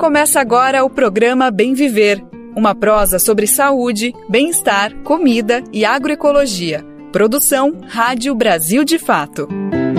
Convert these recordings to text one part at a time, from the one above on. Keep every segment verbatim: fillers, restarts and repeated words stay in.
Começa agora o programa Bem Viver, uma prosa sobre saúde, bem-estar, comida e agroecologia. Produção Rádio Brasil de Fato.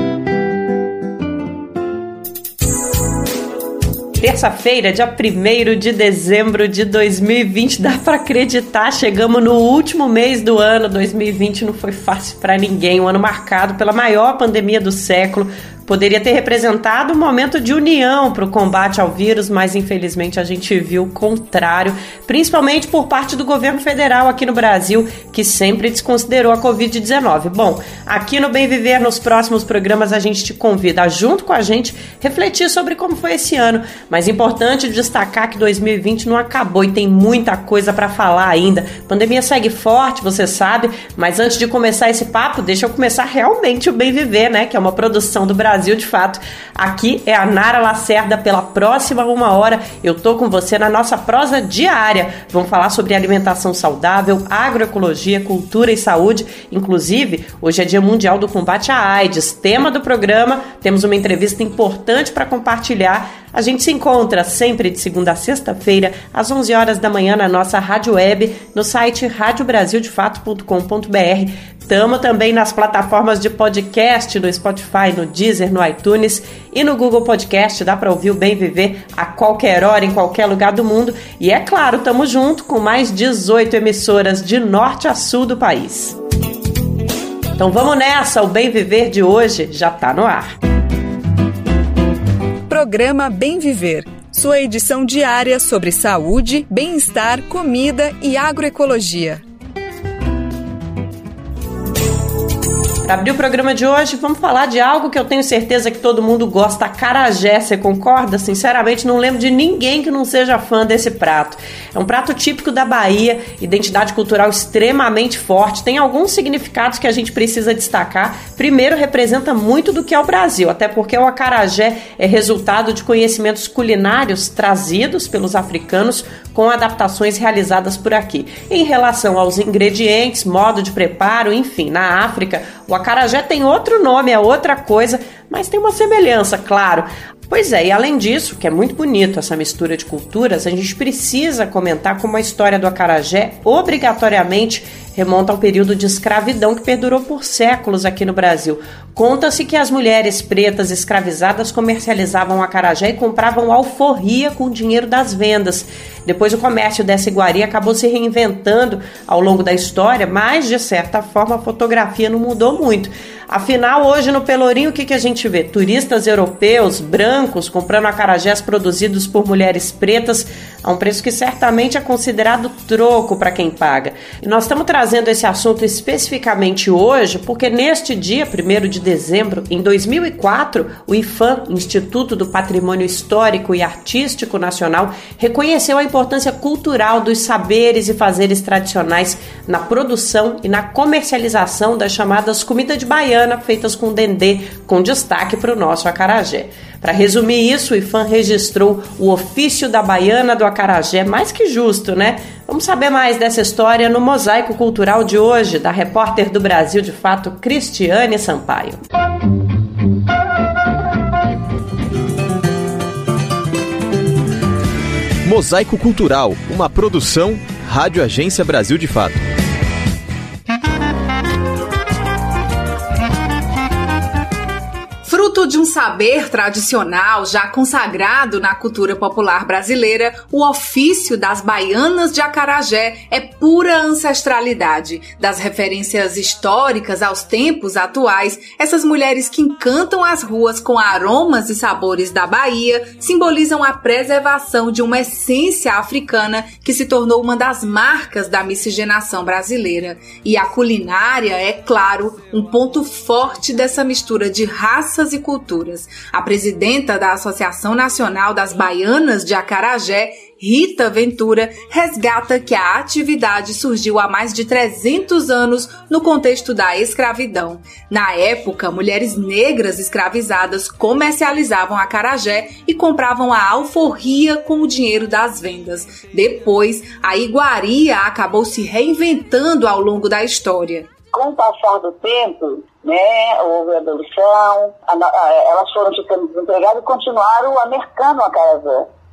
Terça-feira, dia primeiro de dezembro de dois mil e vinte, dá para acreditar, chegamos no último mês do ano. Dois mil e vinte não foi fácil para ninguém, um ano marcado pela maior pandemia do século. Poderia ter representado um momento de união para o combate ao vírus, mas infelizmente a gente viu o contrário, principalmente por parte do governo federal aqui no Brasil, que sempre desconsiderou a covid dezenove. Bom, aqui no Bem Viver, nos próximos programas, a gente te convida a, junto com a gente, refletir sobre como foi esse ano. Mas é importante destacar que dois mil e vinte não acabou e tem muita coisa para falar ainda. A pandemia segue forte, você sabe, mas antes de começar esse papo, deixa eu começar realmente o Bem Viver, né? Que é uma produção do Brasil de Fato. Aqui é a Nara Lacerda. Pela próxima uma hora eu tô com você na nossa prosa diária. Vamos falar sobre alimentação saudável, agroecologia, cultura e saúde. Inclusive, hoje é Dia Mundial do Combate à AIDS. Tema do programa, temos uma entrevista importante para compartilhar. A gente se encontra sempre de segunda a sexta-feira, às onze horas da manhã, na nossa rádio web, no site rádio brasil de fato ponto com ponto b r. Estamos também nas plataformas de podcast, no Spotify, no Deezer, no iTunes e no Google Podcast. Dá para ouvir o Bem Viver a qualquer hora, em qualquer lugar do mundo. E é claro, estamos junto com mais dezoito emissoras de norte a sul do país. Então vamos nessa, o Bem Viver de hoje já está no ar. Programa Bem Viver, sua edição diária sobre saúde, bem-estar, comida e agroecologia. Para abrir o programa de hoje, vamos falar de algo que eu tenho certeza que todo mundo gosta, acarajé. Você concorda? Sinceramente, não lembro de ninguém que não seja fã desse prato. É um prato típico da Bahia, identidade cultural extremamente forte, tem alguns significados que a gente precisa destacar. Primeiro, representa muito do que é o Brasil, até porque o acarajé é resultado de conhecimentos culinários trazidos pelos africanos com adaptações realizadas por aqui. Em relação aos ingredientes, modo de preparo, enfim, na África, o acarajé tem outro nome, é outra coisa, mas tem uma semelhança, claro. Pois é, e além disso, que é muito bonito essa mistura de culturas, a gente precisa comentar como a história do acarajé obrigatoriamente remonta ao período de escravidão que perdurou por séculos aqui no Brasil. Conta-se que as mulheres pretas escravizadas comercializavam acarajé e compravam alforria com o dinheiro das vendas. Depois o comércio dessa iguaria acabou se reinventando ao longo da história, mas de certa forma a fotografia não mudou muito. Afinal, hoje no Pelourinho, o que, que a gente vê? Turistas europeus, brancos, comprando acarajés produzidos por mulheres pretas a um preço que certamente é considerado troco para quem paga. E nós estamos trazendo esse assunto especificamente hoje porque neste dia, primeiro de dezembro, em dois mil e quatro, o IPHAN, Instituto do Patrimônio Histórico e Artístico Nacional, reconheceu a importância cultural dos saberes e fazeres tradicionais na produção e na comercialização das chamadas comidas de baiana, feitas com dendê, com destaque para o nosso acarajé. Para resumir isso, o IPHAN registrou o ofício da baiana do acarajé, mais que justo, né? Vamos saber mais dessa história no Mosaico Cultural de hoje, da repórter do Brasil de Fato, Cristiane Sampaio. Mosaico Cultural, uma produção Rádio Agência Brasil de Fato. Fruto de um saber tradicional já consagrado na cultura popular brasileira, o ofício das baianas de acarajé é pura ancestralidade. Das referências históricas aos tempos atuais, essas mulheres que encantam as ruas com aromas e sabores da Bahia simbolizam a preservação de uma essência africana que se tornou uma das marcas da miscigenação brasileira. E a culinária é, claro, um ponto forte dessa mistura de raças e culturas. A presidenta da Associação Nacional das Baianas de Acarajé, Rita Ventura, resgata que a atividade surgiu há mais de trezentos anos no contexto da escravidão. Na época, mulheres negras escravizadas comercializavam acarajé e compravam a alforria com o dinheiro das vendas. Depois, a iguaria acabou se reinventando ao longo da história. Com o passar do tempo, né, houve a abolição, a, a, elas foram ficando desempregadas e continuaram a mercando o acarajé.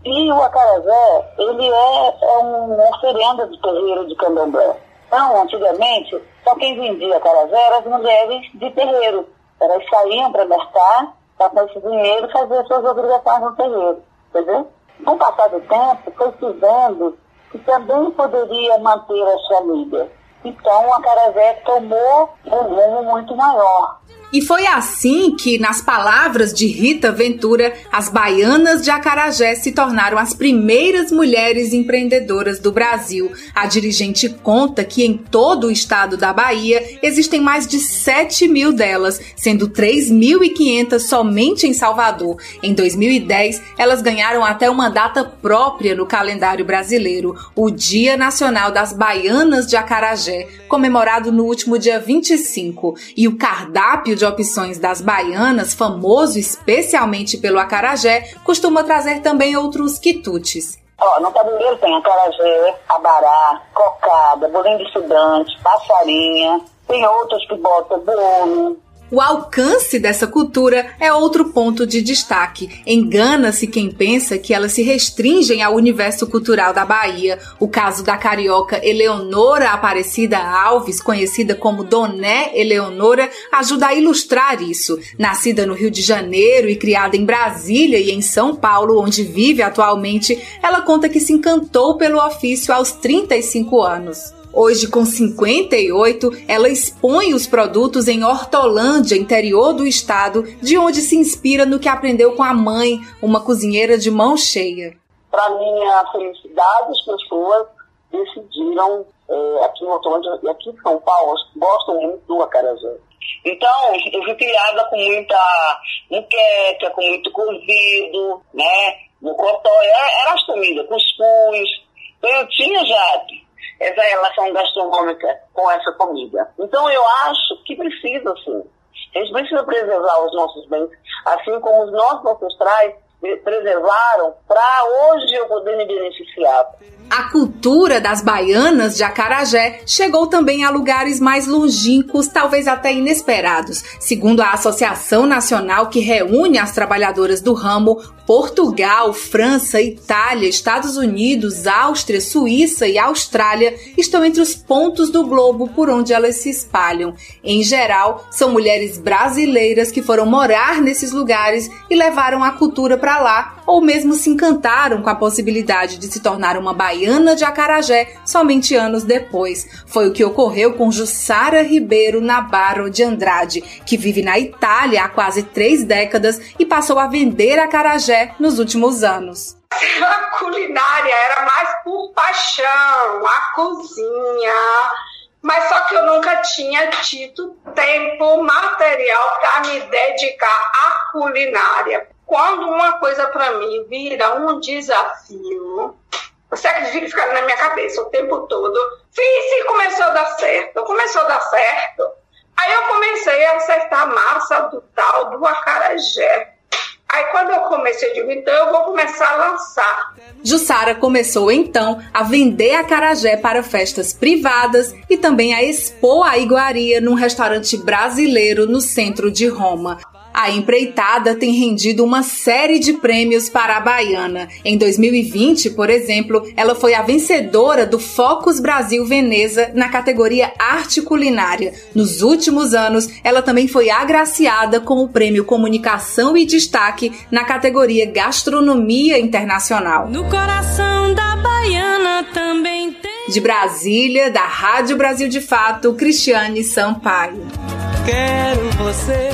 E o acarajé, ele é, é uma oferenda do terreiro de candomblé. Então, antigamente, só quem vendia acarajé eram as mulheres de terreiro. Elas saíam para mercar, para com esse dinheiro fazer suas obrigações no terreiro. Entendeu? Com o passar do tempo, foi se vendo que também poderia manter as famílias. Então, o acarajé tomou um rumo muito maior. E foi assim que, nas palavras de Rita Ventura, as baianas de Acarajé se tornaram as primeiras mulheres empreendedoras do Brasil. A dirigente conta que em todo o estado da Bahia existem mais de sete mil delas, sendo três mil e quinhentas somente em Salvador. Em dois mil e dez, elas ganharam até uma data própria no calendário brasileiro, o Dia Nacional das Baianas de Acarajé, comemorado no último dia vinte e cinco. E o cardápio de opções das baianas, famoso especialmente pelo acarajé, costuma trazer também outros quitutes. Ó, no tabuleiro tem acarajé, abará, cocada, bolinho de estudante, passarinha, tem outros que botam bolo. O alcance dessa cultura é outro ponto de destaque. Engana-se quem pensa que elas se restringem ao universo cultural da Bahia. O caso da carioca Eleonora Aparecida Alves, conhecida como Doné Eleonora, ajuda a ilustrar isso. Nascida no Rio de Janeiro e criada em Brasília e em São Paulo, onde vive atualmente, ela conta que se encantou pelo ofício aos trinta e cinco anos. Hoje, com cinquenta e oito, ela expõe os produtos em Hortolândia, interior do estado, de onde se inspira no que aprendeu com a mãe, uma cozinheira de mão cheia. Para minha felicidade, as pessoas decidiram, é, aqui em Hortolândia e aqui em São Paulo, gostam muito do acarajé. Então, eu fui criada com muita muqueca, com muito cozido, né? No cotó, era as comidas, cuscuz. Então, eu tinha já essa relação gastronômica com essa comida. Então eu acho que precisa, sim. A gente precisa preservar os nossos bens, assim como os nossos ancestrais preservaram, para hoje eu poder me beneficiar. A cultura das baianas de Acarajé chegou também a lugares mais longínquos, talvez até inesperados. Segundo a Associação Nacional que reúne as trabalhadoras do ramo, Portugal, França, Itália, Estados Unidos, Áustria, Suíça e Austrália estão entre os pontos do globo por onde elas se espalham. Em geral, são mulheres brasileiras que foram morar nesses lugares e levaram a cultura para lá, ou mesmo se encantaram com a possibilidade de se tornar uma baiana de Acarajé somente anos depois. Foi o que ocorreu com Jussara Ribeiro Nabarro de Andrade, que vive na Itália há quase três décadas e passou a vender acarajé nos últimos anos. A culinária era mais por paixão, a cozinha, mas só que eu nunca tinha tido tempo material para me dedicar à culinária. Quando uma coisa para mim vira um desafio, você acredita que fica na minha cabeça o tempo todo, fiz e começou a dar certo, começou a dar certo. Aí eu comecei a acertar a massa do tal do acarajé. Aí quando eu comecei, eu digo, então eu vou começar a lançar. Jussara começou então a vender acarajé para festas privadas e também a expor a iguaria num restaurante brasileiro no centro de Roma. A empreitada tem rendido uma série de prêmios para a baiana. Em dois mil e vinte, por exemplo, ela foi a vencedora do Focus Brasil Veneza na categoria Arte Culinária. Nos últimos anos, ela também foi agraciada com o prêmio Comunicação e Destaque na categoria Gastronomia Internacional. No coração da baiana também tem... De Brasília, da Rádio Brasil de Fato, Cristiane Sampaio. Quero você...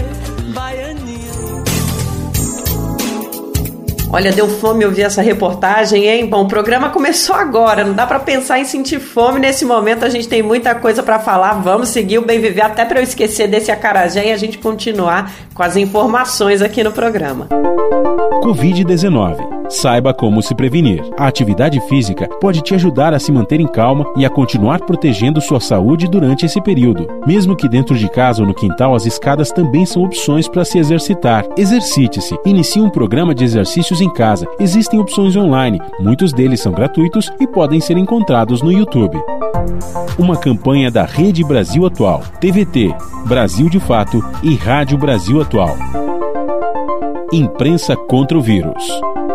Olha, deu fome ouvir essa reportagem, hein? Bom, o programa começou agora, não dá pra pensar em sentir fome nesse momento, a gente tem muita coisa pra falar, vamos seguir o Bem Viver, até pra eu esquecer desse acarajé e a gente continuar com as informações aqui no programa. covid dezenove. Saiba como se prevenir. A atividade física pode te ajudar a se manter em calma e a continuar protegendo sua saúde durante esse período. Mesmo que dentro de casa ou no quintal, as escadas também são opções para se exercitar. Exercite-se. Inicie um programa de exercícios em casa. Existem opções online. Muitos deles são gratuitos e podem ser encontrados no YouTube. Uma campanha da Rede Brasil Atual, T V T, Brasil de Fato e Rádio Brasil Atual. Imprensa contra o Vírus.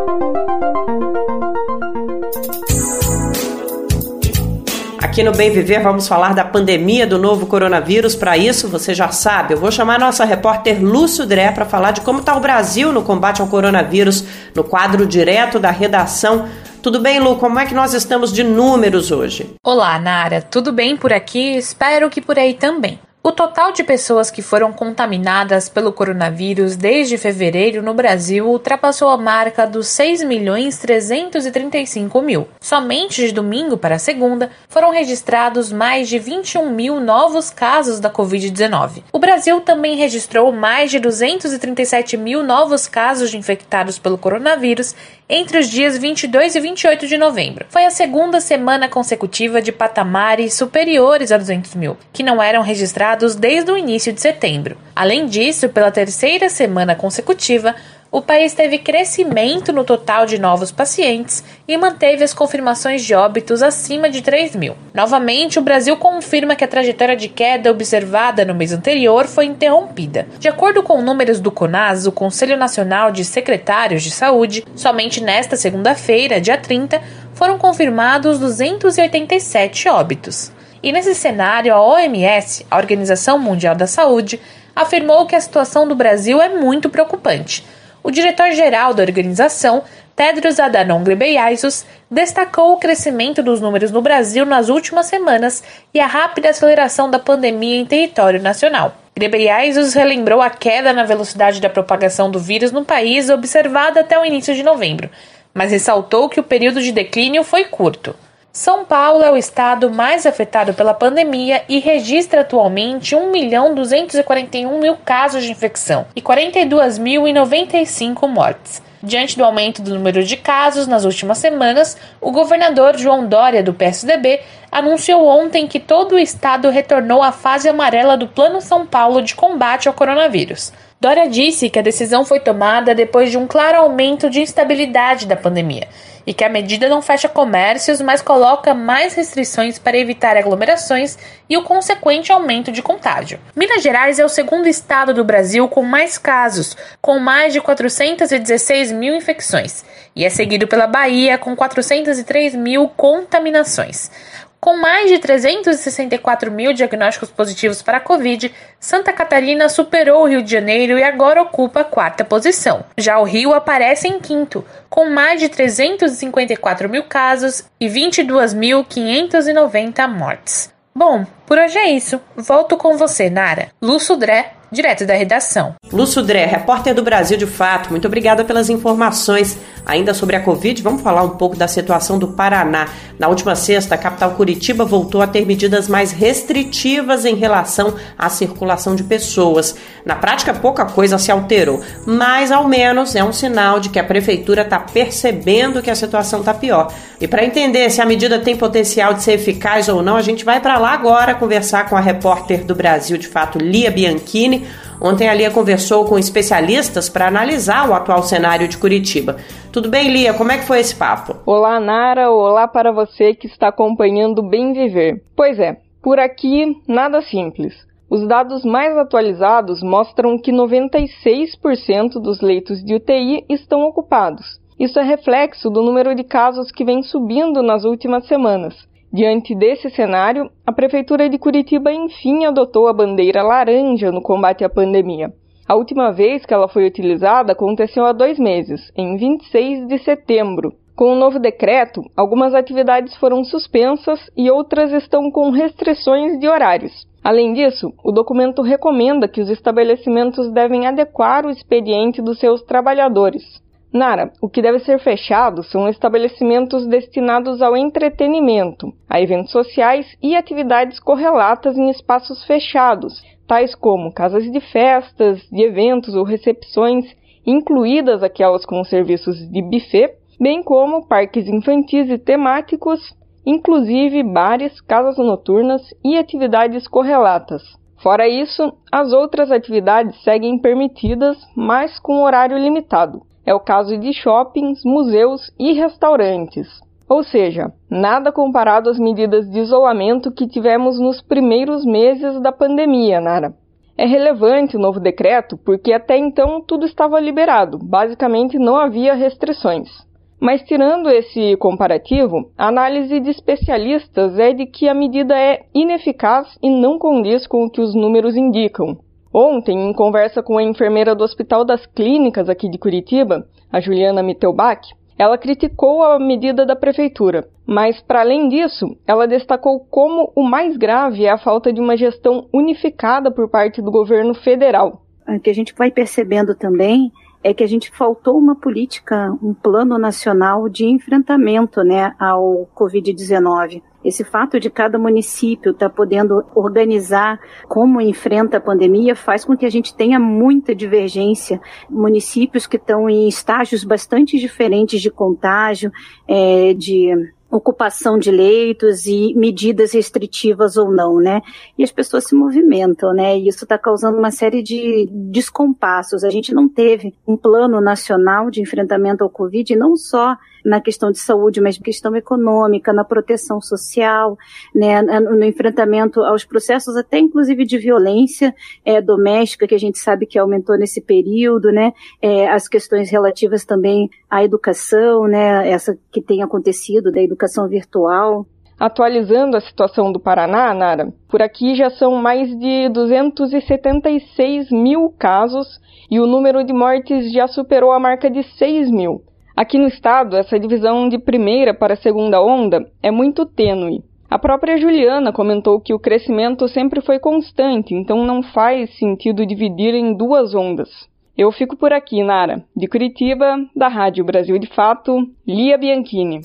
Aqui no Bem Viver vamos falar da pandemia do novo coronavírus. Para isso, você já sabe, eu vou chamar a nossa repórter Lu Sudré para falar de como está o Brasil no combate ao coronavírus, no quadro direto da redação. Tudo bem, Lu? Como é que nós estamos de números hoje? Olá, Nara. Tudo bem por aqui? Espero que por aí também. O total de pessoas que foram contaminadas pelo coronavírus desde fevereiro no Brasil ultrapassou a marca dos seis milhões trezentos e trinta e cinco mil. Somente de domingo para segunda foram registrados mais de vinte e um mil novos casos da covid dezenove. O Brasil também registrou mais de duzentos e trinta e sete mil novos casos de infectados pelo coronavírus entre os dias vinte e dois e vinte e oito de novembro. Foi a segunda semana consecutiva de patamares superiores a duzentos mil, que não eram registrados desde o início de setembro. Além disso, pela terceira semana consecutiva, o país teve crescimento no total de novos pacientes e manteve as confirmações de óbitos acima de três mil. Novamente, o Brasil confirma que a trajetória de queda observada no mês anterior foi interrompida. De acordo com números do CONAS, o Conselho Nacional de Secretários de Saúde, somente nesta segunda-feira, dia trinta, foram confirmados duzentos e oitenta e sete óbitos. E nesse cenário, a O M S, a Organização Mundial da Saúde, afirmou que a situação do Brasil é muito preocupante. O diretor-geral da organização, Tedros Adhanom Ghebreyesus, destacou o crescimento dos números no Brasil nas últimas semanas e a rápida aceleração da pandemia em território nacional. Ghebreyesus relembrou a queda na velocidade da propagação do vírus no país observada até o início de novembro, mas ressaltou que o período de declínio foi curto. São Paulo é o estado mais afetado pela pandemia e registra atualmente um milhão duzentos e quarenta e um mil casos de infecção e quarenta e dois mil e noventa e cinco mortes. Diante do aumento do número de casos nas últimas semanas, o governador João Dória, do P S D B, anunciou ontem que todo o estado retornou à fase amarela do Plano São Paulo de combate ao coronavírus. Dória disse que a decisão foi tomada depois de um claro aumento de instabilidade da pandemia e que a medida não fecha comércios, mas coloca mais restrições para evitar aglomerações e o consequente aumento de contágio. Minas Gerais é o segundo estado do Brasil com mais casos, com mais de quatrocentos e dezesseis mil infecções, e é seguido pela Bahia com quatrocentos e três mil contaminações. Com mais de trezentos e sessenta e quatro mil diagnósticos positivos para a Covid, Santa Catarina superou o Rio de Janeiro e agora ocupa a quarta posição. Já o Rio aparece em quinto, com mais de trezentos e cinquenta e quatro mil casos e vinte e dois mil quinhentos e noventa mortes. Bom, por hoje é isso. Volto com você, Nara. Lu Sudré, direto da redação. Lu Sudré, repórter do Brasil de Fato, muito obrigada pelas informações. Ainda sobre a Covid, vamos falar um pouco da situação do Paraná. Na última sexta, a capital Curitiba voltou a ter medidas mais restritivas em relação à circulação de pessoas. Na prática, pouca coisa se alterou, mas ao menos é um sinal de que a prefeitura está percebendo que a situação está pior. E para entender se a medida tem potencial de ser eficaz ou não, a gente vai para lá agora conversar com a repórter do Brasil de Fato, Lia Bianchini. Ontem a Lia conversou com especialistas para analisar o atual cenário de Curitiba. Tudo bem, Lia? Como é que foi esse papo? Olá, Nara. Olá para você que está acompanhando o Bem Viver. Pois é, por aqui nada simples. Os dados mais atualizados mostram que noventa e seis por cento dos leitos de U T I estão ocupados. Isso é reflexo do número de casos que vem subindo nas últimas semanas. Diante desse cenário, a Prefeitura de Curitiba enfim adotou a bandeira laranja no combate à pandemia. A última vez que ela foi utilizada aconteceu há dois meses, em vinte e seis de setembro. Com o novo decreto, algumas atividades foram suspensas e outras estão com restrições de horários. Além disso, o documento recomenda que os estabelecimentos devem adequar o expediente dos seus trabalhadores. Nara, o que deve ser fechado são estabelecimentos destinados ao entretenimento, a eventos sociais e atividades correlatas em espaços fechados, tais como casas de festas, de eventos ou recepções, incluídas aquelas com serviços de buffet, bem como parques infantis e temáticos, inclusive bares, casas noturnas e atividades correlatas. Fora isso, as outras atividades seguem permitidas, mas com horário limitado. É o caso de shoppings, museus e restaurantes. Ou seja, nada comparado às medidas de isolamento que tivemos nos primeiros meses da pandemia, Nara. É relevante o novo decreto porque até então tudo estava liberado, basicamente não havia restrições. Mas tirando esse comparativo, a análise de especialistas é de que a medida é ineficaz e não condiz com o que os números indicam. Ontem, em conversa com a enfermeira do Hospital das Clínicas aqui de Curitiba, a Juliana Mittelbach, ela criticou a medida da prefeitura, mas, para além disso, ela destacou como o mais grave é a falta de uma gestão unificada por parte do governo federal. O que a gente vai percebendo também é que a gente faltou uma política, um plano nacional de enfrentamento, né, ao covid dezenove. Esse fato de cada município estar tá podendo organizar como enfrenta a pandemia faz com que a gente tenha muita divergência. Municípios que estão em estágios bastante diferentes de contágio, é, de ocupação de leitos e medidas restritivas ou não, né? E as pessoas se movimentam, né? E isso está causando uma série de descompassos. A gente não teve um plano nacional de enfrentamento ao Covid, não só na questão de saúde, mas na questão econômica, na proteção social, né, no enfrentamento aos processos até inclusive de violência é, doméstica, que a gente sabe que aumentou nesse período, né, é, as questões relativas também à educação, né, essa que tem acontecido da educação virtual. Atualizando a situação do Paraná, Nara, por aqui já são mais de duzentos e setenta e seis mil casos e o número de mortes já superou a marca de seis mil. Aqui no estado, essa divisão de primeira para segunda onda é muito tênue. A própria Juliana comentou que o crescimento sempre foi constante, então não faz sentido dividir em duas ondas. Eu fico por aqui, Nara. De Curitiba, da Rádio Brasil de Fato, Lia Bianchini.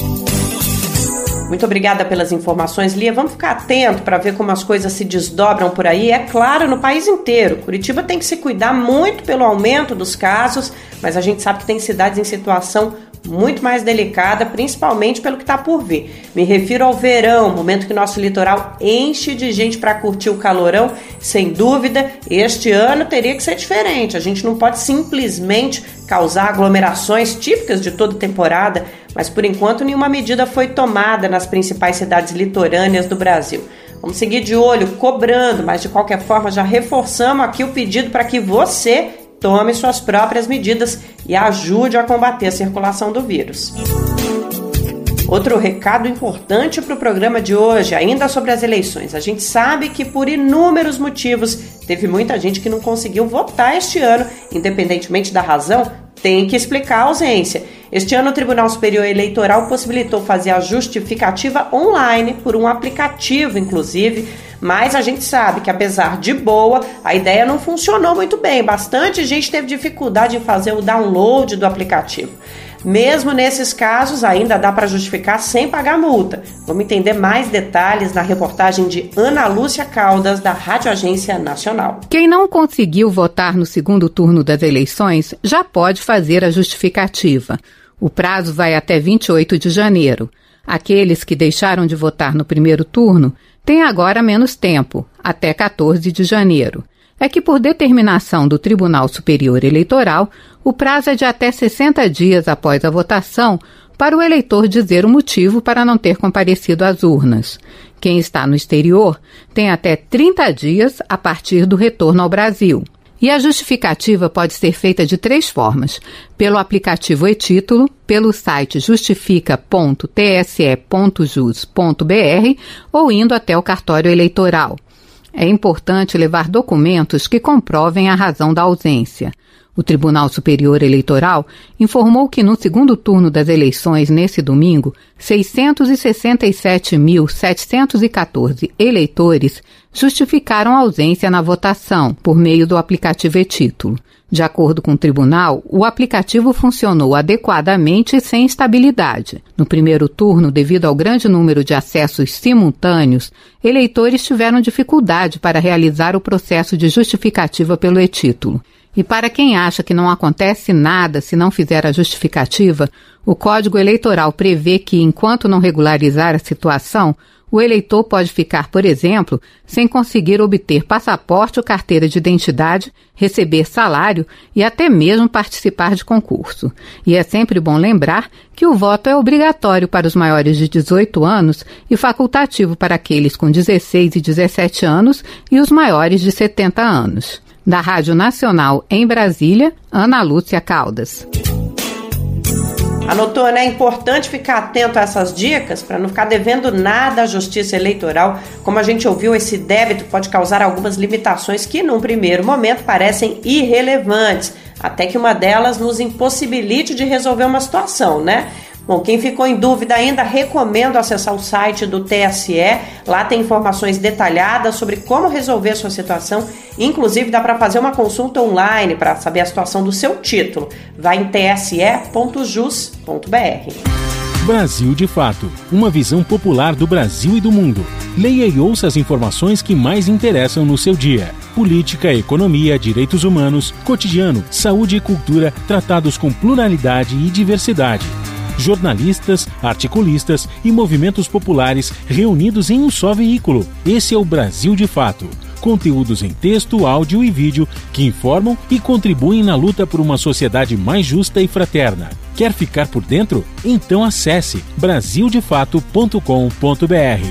Muito obrigada pelas informações, Lia. Vamos ficar atento para ver como as coisas se desdobram por aí. É claro, no país inteiro. Curitiba tem que se cuidar muito pelo aumento dos casos, mas a gente sabe que tem cidades em situação muito mais delicada, principalmente pelo que está por vir. Me refiro ao verão, momento que nosso litoral enche de gente para curtir o calorão. Sem dúvida, este ano teria que ser diferente. A gente não pode simplesmente causar aglomerações típicas de toda temporada, mas por enquanto nenhuma medida foi tomada nas principais cidades litorâneas do Brasil. Vamos seguir de olho, cobrando, mas de qualquer forma já reforçamos aqui o pedido para que você tome suas próprias medidas e ajude a combater a circulação do vírus. Outro recado importante para o programa de hoje, ainda sobre as eleições. A gente sabe que por inúmeros motivos teve muita gente que não conseguiu votar este ano, independentemente da razão, tem que explicar a ausência. Este ano o Tribunal Superior Eleitoral possibilitou fazer a justificativa online por um aplicativo, inclusive, mas a gente sabe que, apesar de boa, a ideia não funcionou muito bem. Bastante gente teve dificuldade em fazer o download do aplicativo. Mesmo nesses casos, ainda dá para justificar sem pagar multa. Vamos entender mais detalhes na reportagem de Ana Lúcia Caldas, da Rádio Agência Nacional. Quem não conseguiu votar no segundo turno das eleições já pode fazer a justificativa. O prazo vai até vinte e oito de janeiro. Aqueles que deixaram de votar no primeiro turno têm agora menos tempo, até quatorze de janeiro. É que, por determinação do Tribunal Superior Eleitoral, o prazo é de até sessenta dias após a votação para o eleitor dizer o motivo para não ter comparecido às urnas. Quem está no exterior tem até trinta dias a partir do retorno ao Brasil. E a justificativa pode ser feita de três formas: pelo aplicativo e-Título, pelo site justifica ponto t s e ponto jus ponto b r ou indo até o cartório eleitoral. É importante levar documentos que comprovem a razão da ausência. O Tribunal Superior Eleitoral informou que no segundo turno das eleições, nesse domingo, seiscentos e sessenta e sete mil, setecentos e quatorze eleitores justificaram a ausência na votação por meio do aplicativo e-Título. De acordo com o tribunal, o aplicativo funcionou adequadamente e sem instabilidade. No primeiro turno, devido ao grande número de acessos simultâneos, eleitores tiveram dificuldade para realizar o processo de justificativa pelo e-Título. E para quem acha que não acontece nada se não fizer a justificativa, o Código Eleitoral prevê que, enquanto não regularizar a situação, O eleitor pode ficar, por exemplo, sem conseguir obter passaporte ou carteira de identidade, receber salário e até mesmo participar de concurso. E é sempre bom lembrar que o voto é obrigatório para os maiores de dezoito anos e facultativo para aqueles com dezesseis e dezessete anos e os maiores de setenta anos. Da Rádio Nacional em Brasília, Ana Lúcia Caldas. Anotou, né? É importante ficar atento a essas dicas para não ficar devendo nada à Justiça Eleitoral. Como a gente ouviu, esse débito pode causar algumas limitações que, num primeiro momento, parecem irrelevantes, até que uma delas nos impossibilite de resolver uma situação, né? Bom, quem ficou em dúvida ainda, recomendo acessar o site do T S E. Lá tem informações detalhadas sobre como resolver a sua situação. Inclusive, dá para fazer uma consulta online para saber a situação do seu título. Vai em t s e ponto jus ponto b r. Brasil de Fato, uma visão popular do Brasil e do mundo. Leia e ouça as informações que mais interessam no seu dia. Política, economia, direitos humanos, cotidiano, saúde e cultura, tratados com pluralidade e diversidade. Jornalistas, articulistas e movimentos populares reunidos em um só veículo. Esse é o Brasil de Fato. Conteúdos em texto, áudio e vídeo que informam e contribuem na luta por uma sociedade mais justa e fraterna. Quer ficar por dentro? Então acesse brasil de fato ponto com ponto b r.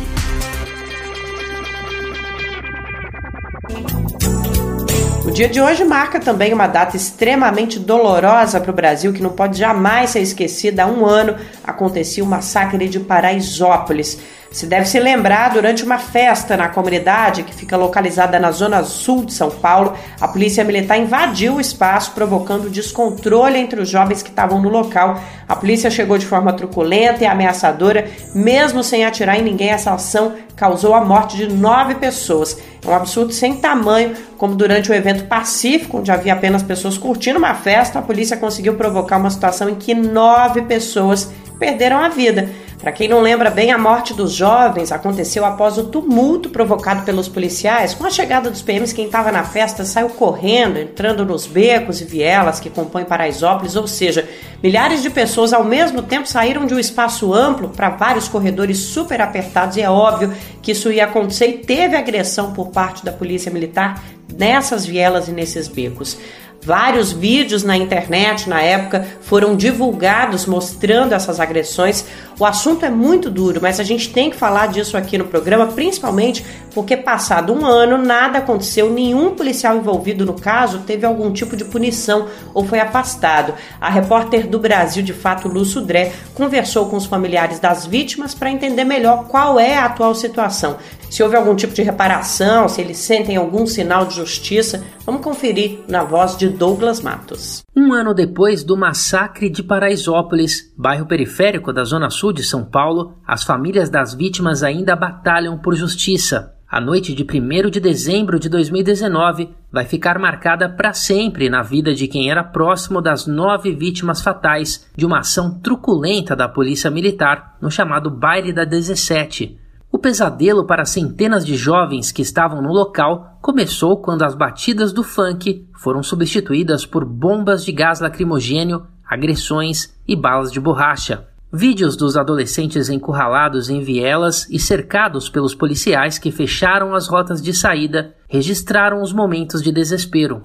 O dia de hoje marca também uma data extremamente dolorosa para o Brasil, que não pode jamais ser esquecida. Há um ano acontecia o massacre de Paraisópolis. Se deve se lembrar, durante uma festa na comunidade, que fica localizada na zona sul de São Paulo, a polícia militar invadiu o espaço, provocando descontrole entre os jovens que estavam no local. A polícia chegou de forma truculenta e ameaçadora, mesmo sem atirar em ninguém. Essa ação causou a morte de nove pessoas. É um absurdo sem tamanho, como durante um evento pacífico, onde havia apenas pessoas curtindo uma festa, a polícia conseguiu provocar uma situação em que nove pessoas perderam a vida. Para quem não lembra bem, a morte dos jovens aconteceu após o tumulto provocado pelos policiais. Com a chegada dos P Ms, quem estava na festa saiu correndo, entrando nos becos e vielas que compõem Paraisópolis, ou seja, milhares de pessoas ao mesmo tempo saíram de um espaço amplo para vários corredores super apertados, e é óbvio que isso ia acontecer, e teve agressão por parte da polícia militar nessas vielas e nesses becos. Vários vídeos na internet, na época, foram divulgados mostrando essas agressões. O assunto é muito duro, mas a gente tem que falar disso aqui no programa, principalmente porque, passado um ano, nada aconteceu, nenhum policial envolvido no caso teve algum tipo de punição ou foi afastado. A repórter do Brasil de Fato, Lu Sudré, conversou com os familiares das vítimas para entender melhor qual é a atual situação. Se houve algum tipo de reparação, se eles sentem algum sinal de justiça, vamos conferir na voz de Douglas Matos. Um ano depois do massacre de Paraisópolis, bairro periférico da zona sul de São Paulo, as famílias das vítimas ainda batalham por justiça. A noite de primeiro de dezembro de dois mil e dezenove vai ficar marcada para sempre na vida de quem era próximo das nove vítimas fatais de uma ação truculenta da Polícia Militar no chamado Baile da dezessete. O pesadelo para centenas de jovens que estavam no local começou quando as batidas do funk foram substituídas por bombas de gás lacrimogênio, agressões e balas de borracha. Vídeos dos adolescentes encurralados em vielas e cercados pelos policiais que fecharam as rotas de saída registraram os momentos de desespero.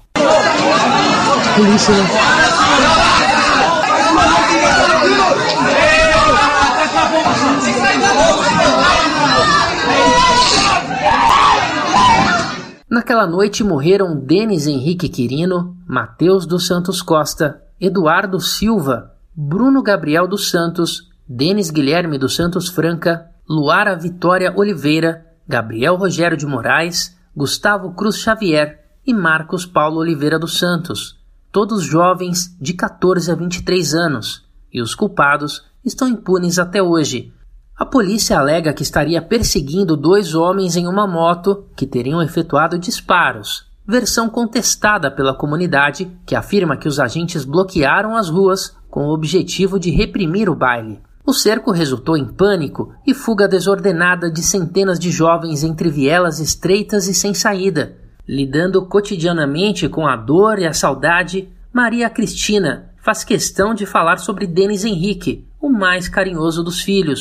Polícia. Naquela noite morreram Denis Henrique Quirino, Matheus dos Santos Costa, Eduardo Silva, Bruno Gabriel dos Santos, Denis Guilherme dos Santos Franca, Luara Vitória Oliveira, Gabriel Rogério de Moraes, Gustavo Cruz Xavier e Marcos Paulo Oliveira dos Santos, todos jovens de catorze a vinte e três anos, e os culpados estão impunes até hoje. A polícia alega que estaria perseguindo dois homens em uma moto que teriam efetuado disparos, versão contestada pela comunidade, que afirma que os agentes bloquearam as ruas com o objetivo de reprimir o baile. O cerco resultou em pânico e fuga desordenada de centenas de jovens entre vielas estreitas e sem saída. Lidando cotidianamente com a dor e a saudade, Maria Cristina faz questão de falar sobre Denis Henrique, o mais carinhoso dos filhos.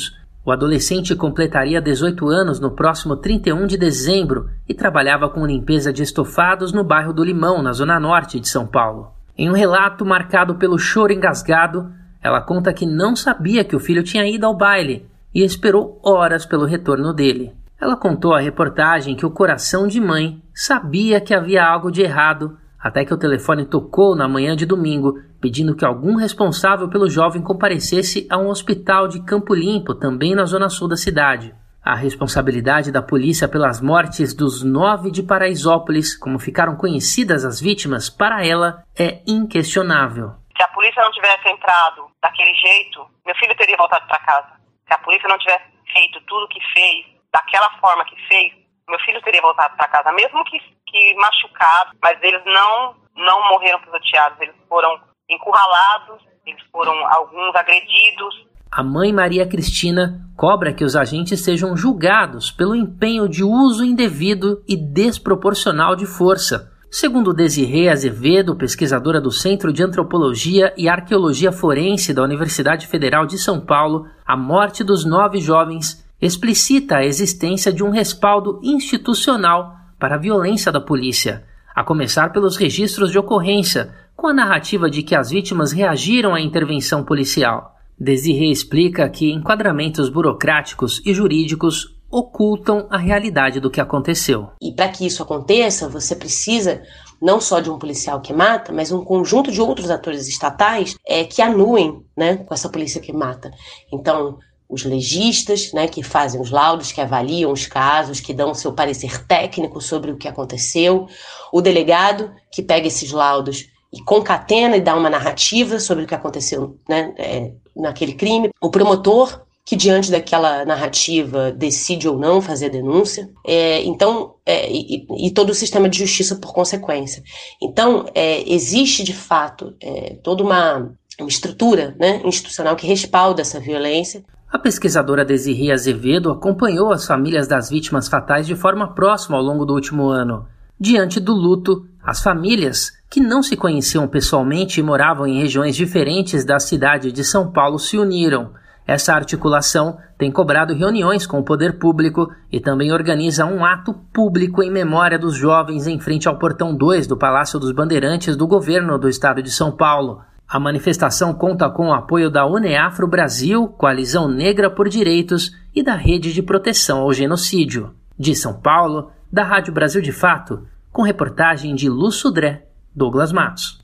O adolescente completaria dezoito anos no próximo trinta e um de dezembro e trabalhava com limpeza de estofados no bairro do Limão, na zona norte de São Paulo. Em um relato marcado pelo choro engasgado, ela conta que não sabia que o filho tinha ido ao baile e esperou horas pelo retorno dele. Ela contou à reportagem que o coração de mãe sabia que havia algo de errado, até que o telefone tocou na manhã de domingo, pedindo que algum responsável pelo jovem comparecesse a um hospital de Campo Limpo, também na zona sul da cidade. A responsabilidade da polícia pelas mortes dos nove de Paraisópolis, como ficaram conhecidas as vítimas, para ela é inquestionável. Se a polícia não tivesse entrado daquele jeito, meu filho teria voltado para casa. Se a polícia não tivesse feito tudo o que fez, daquela forma que fez, meu filho teria voltado para casa, mesmo que, que machucado, mas eles não, não morreram pisoteados, eles foram encurralados, eles foram alguns agredidos. A mãe Maria Cristina cobra que os agentes sejam julgados pelo empenho de uso indevido e desproporcional de força. Segundo Desirê Azevedo, pesquisadora do Centro de Antropologia e Arqueologia Forense da Universidade Federal de São Paulo, a morte dos nove jovens explicita a existência de um respaldo institucional para a violência da polícia, a começar pelos registros de ocorrência, com a narrativa de que as vítimas reagiram à intervenção policial. Desirê explica que enquadramentos burocráticos e jurídicos ocultam a realidade do que aconteceu. E para que isso aconteça, você precisa não só de um policial que mata, mas um conjunto de outros atores estatais é, que anuem, né, com essa polícia que mata. Então, os legistas, né, que fazem os laudos, que avaliam os casos, que dão seu parecer técnico sobre o que aconteceu, o delegado, que pega esses laudos e concatena e dá uma narrativa sobre o que aconteceu, né, é, naquele crime, o promotor, que diante daquela narrativa decide ou não fazer a denúncia, é, então, é, e, e todo o sistema de justiça por consequência. Então, é, existe de fato é, toda uma, uma estrutura, né, institucional que respalda essa violência. A pesquisadora Desirê Azevedo acompanhou as famílias das vítimas fatais de forma próxima ao longo do último ano. Diante do luto, as famílias, que não se conheciam pessoalmente e moravam em regiões diferentes da cidade de São Paulo, se uniram. Essa articulação tem cobrado reuniões com o poder público e também organiza um ato público em memória dos jovens em frente ao Portão dois do Palácio dos Bandeirantes do governo do estado de São Paulo. A manifestação conta com o apoio da UNEAFRO Brasil, Coalizão Negra por Direitos e da Rede de Proteção ao Genocídio. De São Paulo, da Rádio Brasil de Fato, com reportagem de Lu Sudré, Douglas Matos.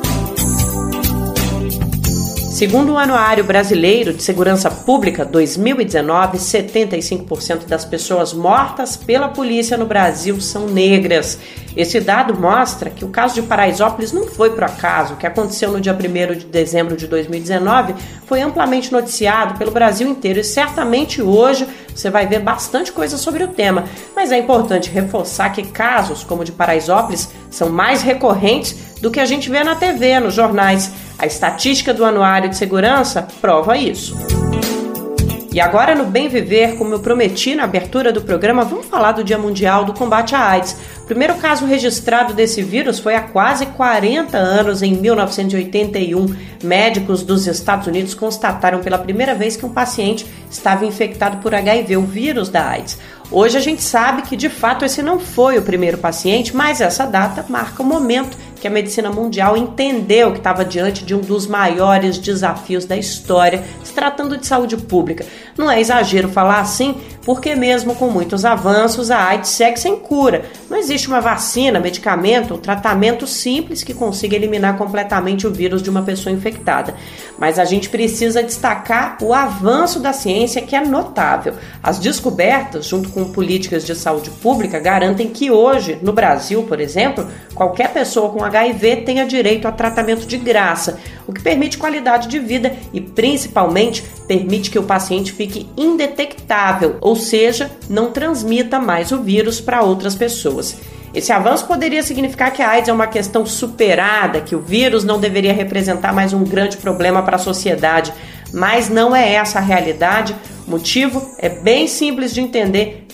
Segundo o Anuário Brasileiro de Segurança Pública dois mil e dezenove, setenta e cinco por cento das pessoas mortas pela polícia no Brasil são negras. Esse dado mostra que o caso de Paraisópolis não foi por acaso. O que aconteceu no dia primeiro de dezembro de dois mil e dezenove foi amplamente noticiado pelo Brasil inteiro e certamente hoje você vai ver bastante coisa sobre o tema. Mas é importante reforçar que casos como o de Paraisópolis são mais recorrentes do que a gente vê na T V, nos jornais. A estatística do Anuário de Segurança prova isso. E agora, no Bem Viver, como eu prometi na abertura do programa, vamos falar do Dia Mundial do Combate à AIDS. O primeiro caso registrado desse vírus foi há quase quarenta anos, em mil novecentos e oitenta e um. Médicos dos Estados Unidos constataram pela primeira vez que um paciente estava infectado por H I V, o vírus da AIDS. Hoje a gente sabe que, de fato, esse não foi o primeiro paciente, mas essa data marca o momento que a medicina mundial entendeu que estava diante de um dos maiores desafios da história, se tratando de saúde pública. Não é exagero falar assim, porque mesmo com muitos avanços, a AIDS segue sem cura. Não existe uma vacina, medicamento ou tratamento simples que consiga eliminar completamente o vírus de uma pessoa infectada. Mas a gente precisa destacar o avanço da ciência, que é notável. As descobertas, junto com políticas de saúde pública, garantem que hoje, no Brasil, por exemplo, qualquer pessoa com H I V tenha direito a tratamento de graça, o que permite qualidade de vida e, principalmente, permite que o paciente fique indetectável, ou seja, não transmita mais o vírus para outras pessoas. Esse avanço poderia significar que a AIDS é uma questão superada, que o vírus não deveria representar mais um grande problema para a sociedade, mas não é essa a realidade. O motivo é bem simples de entender: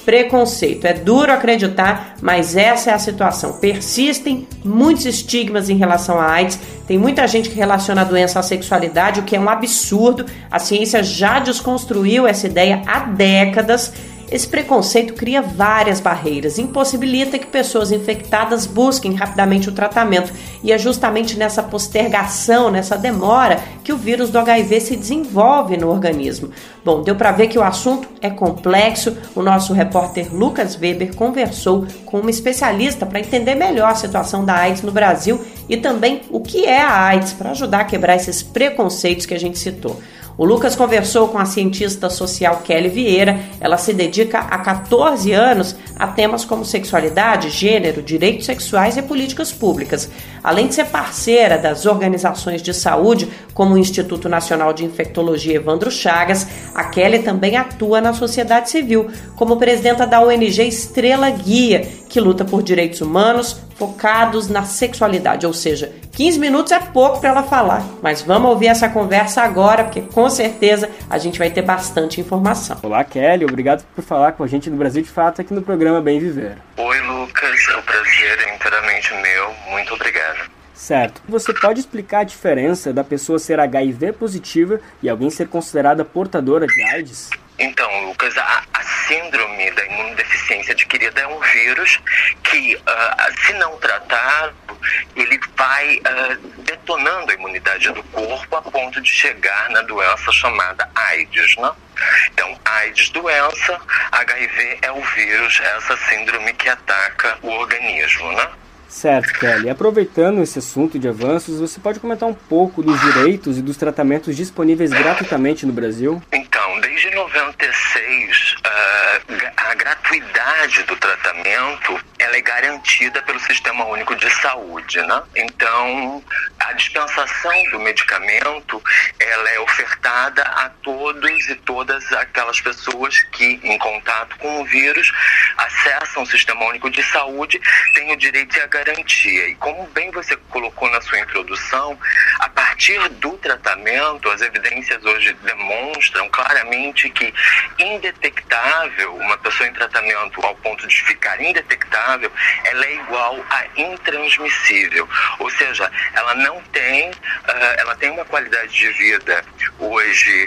preconceito. É duro acreditar, mas essa é a situação. Persistem muitos estigmas em relação à AIDS. Tem muita gente que relaciona a doença à sexualidade, o que é um absurdo. A ciência já desconstruiu essa ideia há décadas. Esse preconceito cria várias barreiras, impossibilita que pessoas infectadas busquem rapidamente o tratamento. E é justamente nessa postergação, nessa demora, que o vírus do H I V se desenvolve no organismo. Bom, deu para ver que o assunto é complexo. O nosso repórter Lucas Weber conversou com uma especialista para entender melhor a situação da AIDS no Brasil e também o que é a AIDS, para ajudar a quebrar esses preconceitos que a gente citou. O Lucas conversou com a cientista social Kelly Vieira. Ela se dedica há catorze anos a temas como sexualidade, gênero, direitos sexuais e políticas públicas. Além de ser parceira das organizações de saúde, como o Instituto Nacional de Infectologia Evandro Chagas, a Kelly também atua na sociedade civil, como presidenta da O N G Estrela Guia, que luta por direitos humanos focados na sexualidade, ou seja, quinze minutos é pouco para ela falar, mas vamos ouvir essa conversa agora, porque com certeza a gente vai ter bastante informação. Olá, Kelly, obrigado por falar com a gente no Brasil de Fato aqui no programa Bem Viver. Oi, Lucas, o prazer é inteiramente meu, muito obrigado. Certo. Você pode explicar a diferença da pessoa ser H I V positiva e alguém ser considerada portadora de AIDS? Então, Lucas, a, a síndrome da imunodeficiência adquirida é um vírus que, uh, se não tratado, ele vai uh, detonando a imunidade do corpo a ponto de chegar na doença chamada AIDS, né? Então, AIDS, doença, H I V é o vírus, essa síndrome que ataca o organismo, né? Certo, Kelly. Aproveitando esse assunto de avanços, você pode comentar um pouco dos direitos e dos tratamentos disponíveis gratuitamente no Brasil? Então, desde noventa e seis, uh, a gratuidade do tratamento ela é garantida pelo Sistema Único de Saúde, né? Então, a dispensação do medicamento ela é ofertada a todos e todas aquelas pessoas que, em contato com o vírus, acessam o Sistema Único de Saúde, têm o direito e a garantia. E como bem você colocou na sua introdução, a partir do tratamento, as evidências hoje demonstram claramente que indetectável, uma pessoa em tratamento ao ponto de ficar indetectável, ela é igual a intransmissível. Ou seja, ela não tem, uh, ela tem uma qualidade de vida hoje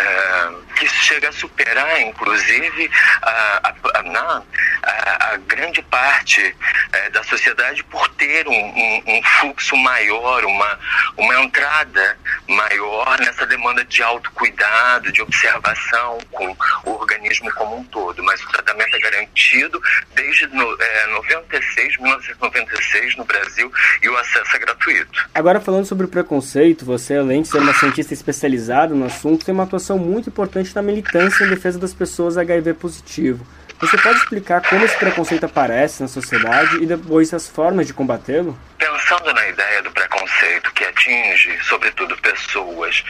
uh, que chega a superar, inclusive, a, a, a, a, a grande parte uh, da sociedade por ter um, um, um fluxo maior, uma, uma entrada maior nessa demanda de autocuidado, de observação com o organismo como um todo. Mas o tratamento é garantido desde no, é, noventa e seis, mil novecentos e noventa e seis no Brasil, e o acesso é gratuito. Agora, falando sobre o preconceito, você, além de ser uma cientista especializada no assunto, tem uma atuação muito importante na militância em defesa das pessoas H I V positivo. Você pode explicar como esse preconceito aparece na sociedade e depois as formas de combatê-lo? Pensando na ideia do preconceito que atinge, sobretudo, pessoas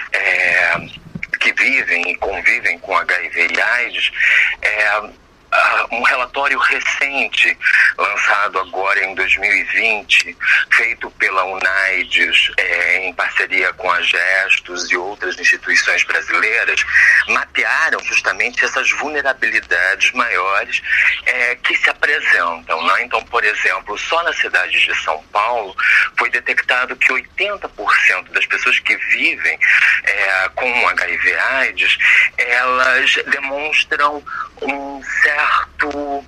é, que vivem e convivem com H I V e AIDS, é, Uh, um relatório recente, lançado agora em dois mil e vinte, feito pela UNAIDS, é, em parceria com a Gestos e outras instituições brasileiras, mapearam justamente essas vulnerabilidades maiores é, que se apresentam, né? Então, por exemplo, só na cidade de São Paulo foi detectado que oitenta por cento das pessoas que vivem é, com H I V AIDS, elas demonstram um certo certo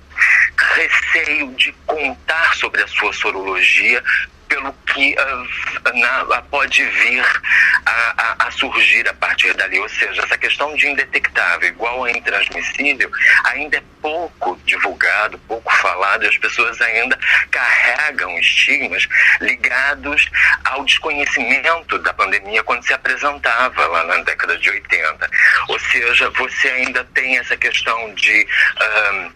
receio de contar sobre a sua sorologia, pelo que uh, na, pode vir a, a, a surgir a partir dali. Ou seja, essa questão de indetectável igual a intransmissível ainda é pouco divulgado, pouco falado, e as pessoas ainda carregam estigmas ligados ao desconhecimento da pandemia quando se apresentava lá na década de oitenta. Ou seja, você ainda tem essa questão de uh,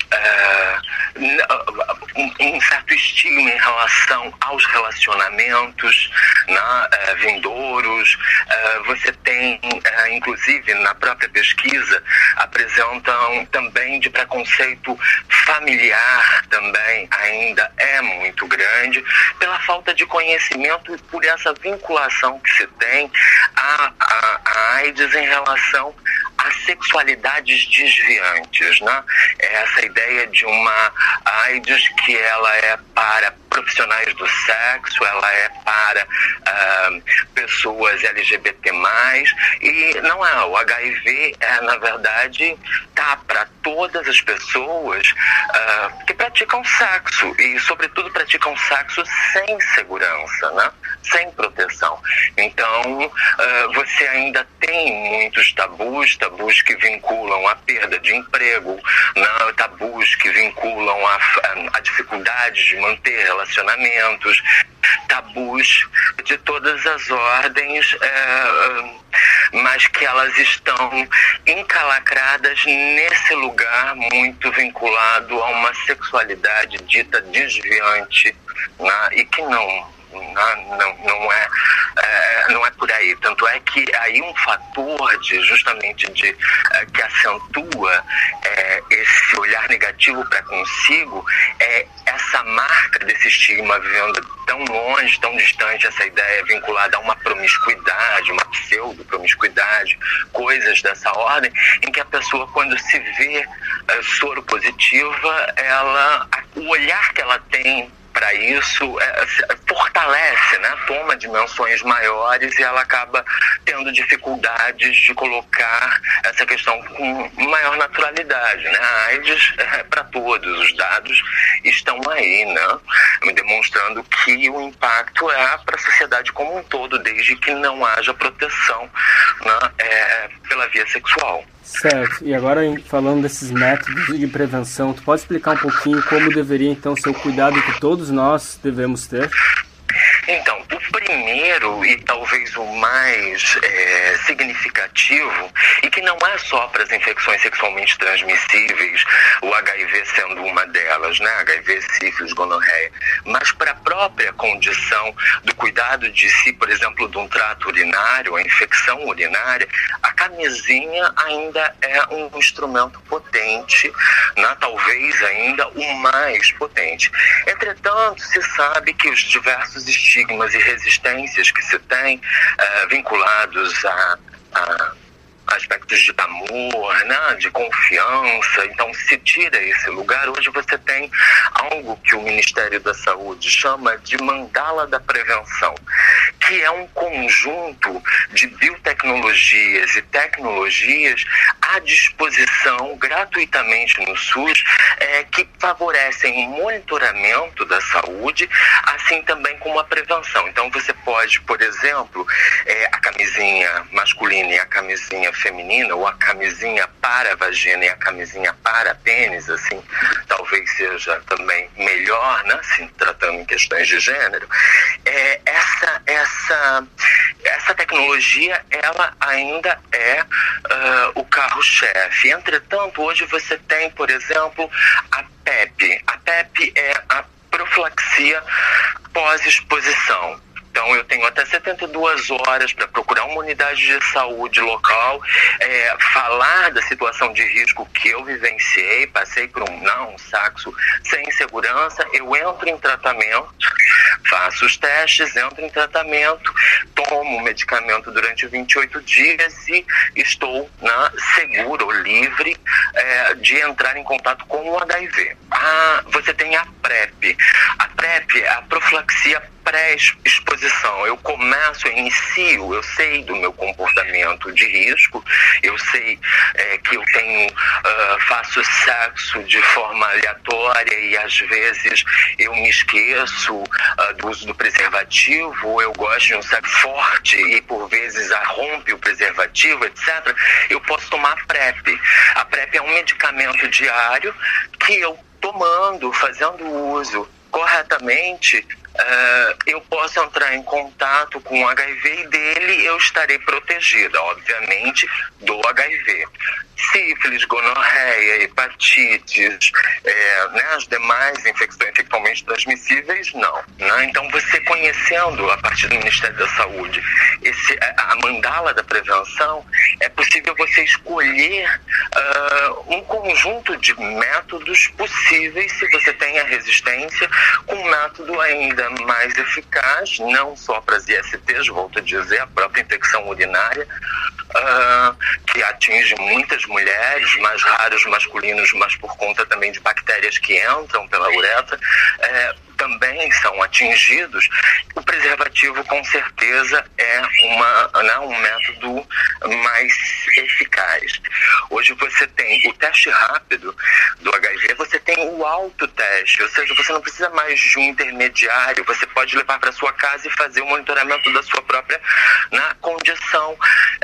uh, um, um certo estigma em relação aos relacionamentos, né, uh, vindouros. Uh, você tem, uh, inclusive, na própria pesquisa, apresentam também de preconceito familiar também ainda é muito grande, pela falta de conhecimento e por essa vinculação que se tem à, à, à AIDS em relação à sexualidades desviantes, né? É essa ideia de uma AIDS que ela é para profissionais do sexo, ela é para uh, pessoas L G B T mais, e não é, o H I V é, na verdade, tá para todas as pessoas uh, que praticam sexo, e sobretudo praticam sexo sem segurança, né? Sem proteção. Então, uh, você ainda tem muitos tabus, tabus que vinculam a perda de emprego, né? Tabus que vinculam a, a, a dificuldade de manter relacionamentos, tabus de todas as ordens, é, mas que elas estão encalacradas nesse lugar muito vinculado a uma sexualidade dita desviante, né? E que não Não, não, não, é, é, não é por aí. Tanto é que aí um fator de, justamente de, é, que acentua é, esse olhar negativo para consigo é essa marca desse estigma vivendo tão longe, tão distante, essa ideia vinculada a uma promiscuidade, uma pseudo-promiscuidade, coisas dessa ordem, em que a pessoa, quando se vê é, soro positiva, ela, o olhar que ela tem para isso é, fortalece, né? Toma dimensões maiores e ela acaba tendo dificuldades de colocar essa questão com maior naturalidade, né? A AIDS é para todos, os dados estão aí, né? Demonstrando que o impacto é para a sociedade como um todo, desde que não haja proteção, né? É, pela via sexual. Certo, e agora falando desses métodos de prevenção, tu pode explicar um pouquinho como deveria então ser o cuidado que todos nós devemos ter? Então, o primeiro e talvez o mais é, significativo, e que não é só para as infecções sexualmente transmissíveis, o H I V sendo uma delas, né? H I V, sífilis, gonorreia, mas para a própria condição do cuidado de si, por exemplo, de um trato urinário, a infecção urinária, a camisinha ainda é um instrumento potente, né? Talvez ainda o mais potente. Entretanto, se sabe que os diversos estigmas e resistências que se tem uh, vinculados a, a aspectos de amor, né, de confiança, então se tira esse lugar. Hoje você tem algo que o Ministério da Saúde chama de mandala da prevenção, que é um conjunto de biotecnologias e tecnologias à disposição gratuitamente no SUS, é, que favorecem o monitoramento da saúde, assim também como a prevenção. Então você pode, por exemplo, é, a camisinha masculina e a camisinha feminina, ou a camisinha para a vagina e a camisinha para a pênis, assim, talvez seja também melhor, né, se tratando em questões de gênero. É, essa, essa, essa tecnologia, ela ainda é uh, o carro-chefe. Entretanto, hoje você tem, por exemplo, a PEP. A PEP é a profilaxia pós-exposição. Então, eu tenho até setenta e duas horas para procurar uma unidade de saúde local, é, falar da situação de risco que eu vivenciei, passei por um, não, um saxo sem segurança, eu entro em tratamento, faço os testes, entro em tratamento, tomo o medicamento durante vinte e oito dias e estou, né, seguro, livre é, de entrar em contato com o H I V. Ah, você tem a PrEP. A PrEP é a profilaxia pré-exposição. Eu começo, eu inicio, eu sei do meu comportamento de risco, eu sei é, que eu tenho, uh, faço sexo de forma aleatória e às vezes eu me esqueço uh, do uso do preservativo, eu gosto de um sexo forte e por vezes rompe o preservativo, etcétera. Eu posso tomar a PrEP. A PrEP é um medicamento diário que eu tomando, fazendo uso corretamente, Uh, eu posso entrar em contato com o H I V e dele eu estarei protegida, obviamente, do H I V. Sífilis, gonorreia, hepatites, é, né, as demais infecções sexualmente transmissíveis, não. Né? Então, você conhecendo, a partir do Ministério da Saúde, esse, a mandala da prevenção, é possível você escolher uh, um conjunto de métodos possíveis, se você tem a resistência, com um método ainda mais eficaz, não só para as I S Ts, volto a dizer, a própria infecção urinária, uh, que atinge muitas mulheres, mais raros masculinos, mas por conta também de bactérias que entram pela uretra, é, também são atingidos. O preservativo, com certeza, é uma, né, um método mais eficaz. Hoje você tem o teste rápido do H I V, você tem o autoteste, ou seja, você não precisa mais de um intermediário, você pode levar para sua casa e fazer o monitoramento da sua própria, né, condição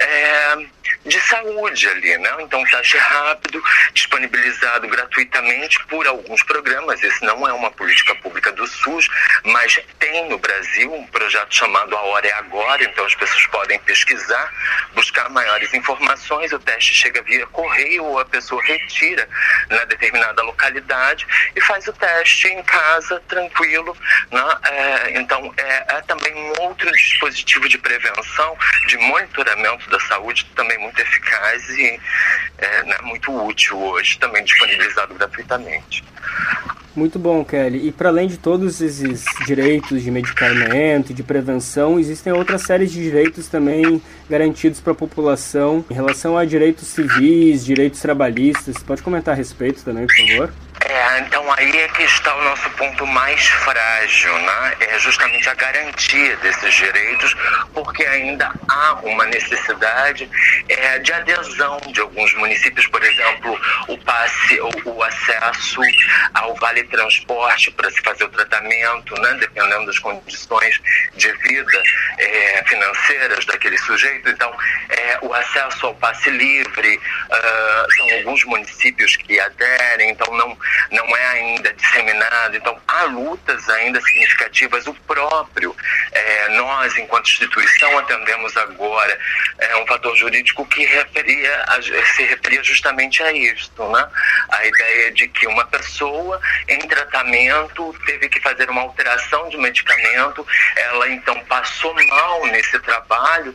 é, de saúde ali, né? Então, teste rápido, disponibilizado gratuitamente por alguns programas. Esse não é uma política pública do SUS, mas tem no Brasil um projeto chamado A Hora é Agora, então as pessoas podem pesquisar, buscar maiores informações, o teste chega via correio ou a pessoa retira na determinada localidade e faz o teste em casa, tranquilo, né? É, então é, é também um outro dispositivo de prevenção, de monitoramento da saúde, também muito eficaz e é, né, muito útil hoje, também disponibilizado gratuitamente. Muito bom, Kelly. E para além de todos esses direitos de medicamento e de prevenção, existem outras séries de direitos também garantidos para a população em relação a direitos civis, direitos trabalhistas. Pode comentar a respeito também, por favor? É, então aí é que está o nosso ponto mais frágil, né? É justamente a garantia desses direitos, porque ainda há uma necessidade é, de adesão de alguns municípios, por exemplo, o passe, o, o acesso ao vale transporte para se fazer o tratamento, né? Dependendo das condições de vida é, financeiras daquele sujeito. Então, é, o acesso ao passe livre, uh, são alguns municípios que aderem, então não não é ainda disseminado, então há lutas ainda significativas. O próprio, é, nós enquanto instituição atendemos agora é, um fator jurídico que referia a, se referia justamente a isto, né? A ideia de que uma pessoa em tratamento teve que fazer uma alteração de medicamento, ela então passou mal nesse trabalho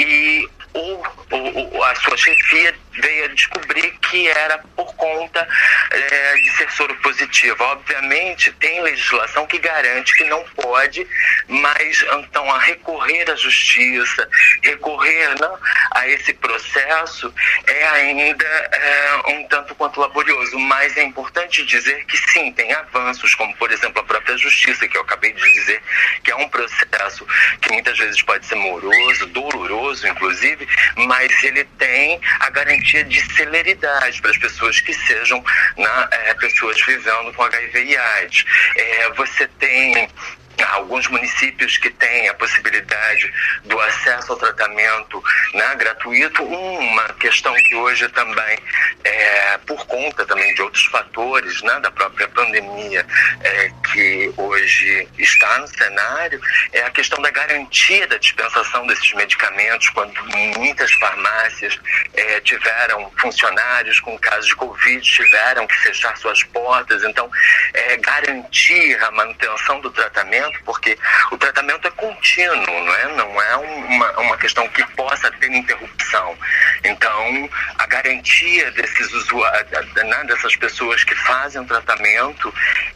e ou, ou, a sua chefia veio a descobrir que era por conta é, de ser soro positivo. Obviamente tem legislação que garante que não pode, mas então a recorrer à justiça, recorrer, né, a esse processo é ainda é, um tanto quanto laborioso, mas é importante dizer que sim, tem avanços, como por exemplo a própria justiça, que eu acabei de dizer, que é um processo que muitas vezes pode ser moroso, doloroso inclusive, mas ele tem a garantia de celeridade para as pessoas que sejam, né, é, pessoas vivendo com H I V e AIDS. É, você tem alguns municípios que têm a possibilidade do acesso ao tratamento, né, gratuito. Uma questão que hoje também, é, por conta também de outros fatores, né, da própria pandemia, é, que hoje está no cenário, é a questão da garantia da dispensação desses medicamentos, quando muitas farmácias é, tiveram funcionários com casos de Covid, tiveram que fechar suas portas. Então, é, garantir a manutenção do tratamento, porque o tratamento é contínuo, não é, não é uma, uma questão que possa ter interrupção. Então, a garantia desses usuários, né, dessas pessoas que fazem o tratamento,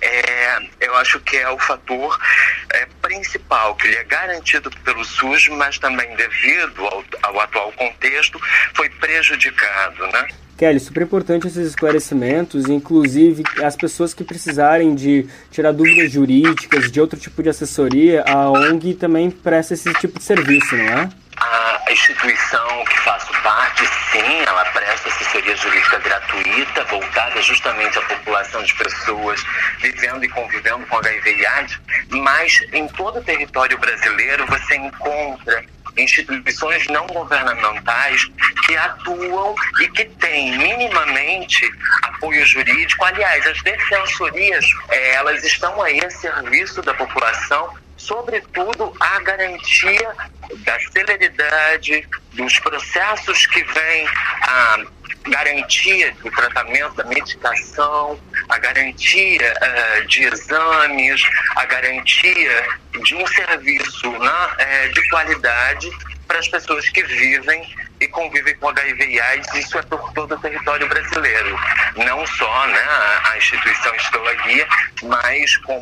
é, eu acho que é o fator é, principal, que ele é garantido pelo SUS, mas também devido ao, ao atual contexto, foi prejudicado, né? Kelly, super importante esses esclarecimentos, inclusive as pessoas que precisarem de tirar dúvidas jurídicas, de outro tipo de assessoria, a O N G também presta esse tipo de serviço, não é? A instituição que faço parte, sim, ela presta assessoria jurídica gratuita, voltada justamente à população de pessoas vivendo e convivendo com H I V e AIDS, mas em todo o território brasileiro você encontra instituições não governamentais que atuam e que têm minimamente apoio jurídico. Aliás, as defensorias, elas estão aí a serviço da população, sobretudo a garantia da celeridade dos processos que vêm, a garantia do tratamento, da medicação, a garantia uh, de exames, a garantia de um serviço, né, uh, de qualidade para as pessoas que vivem e convivem com H I V e AIDS. Isso é por todo o território brasileiro. Não só, né, a instituição Estrela Guia, mas como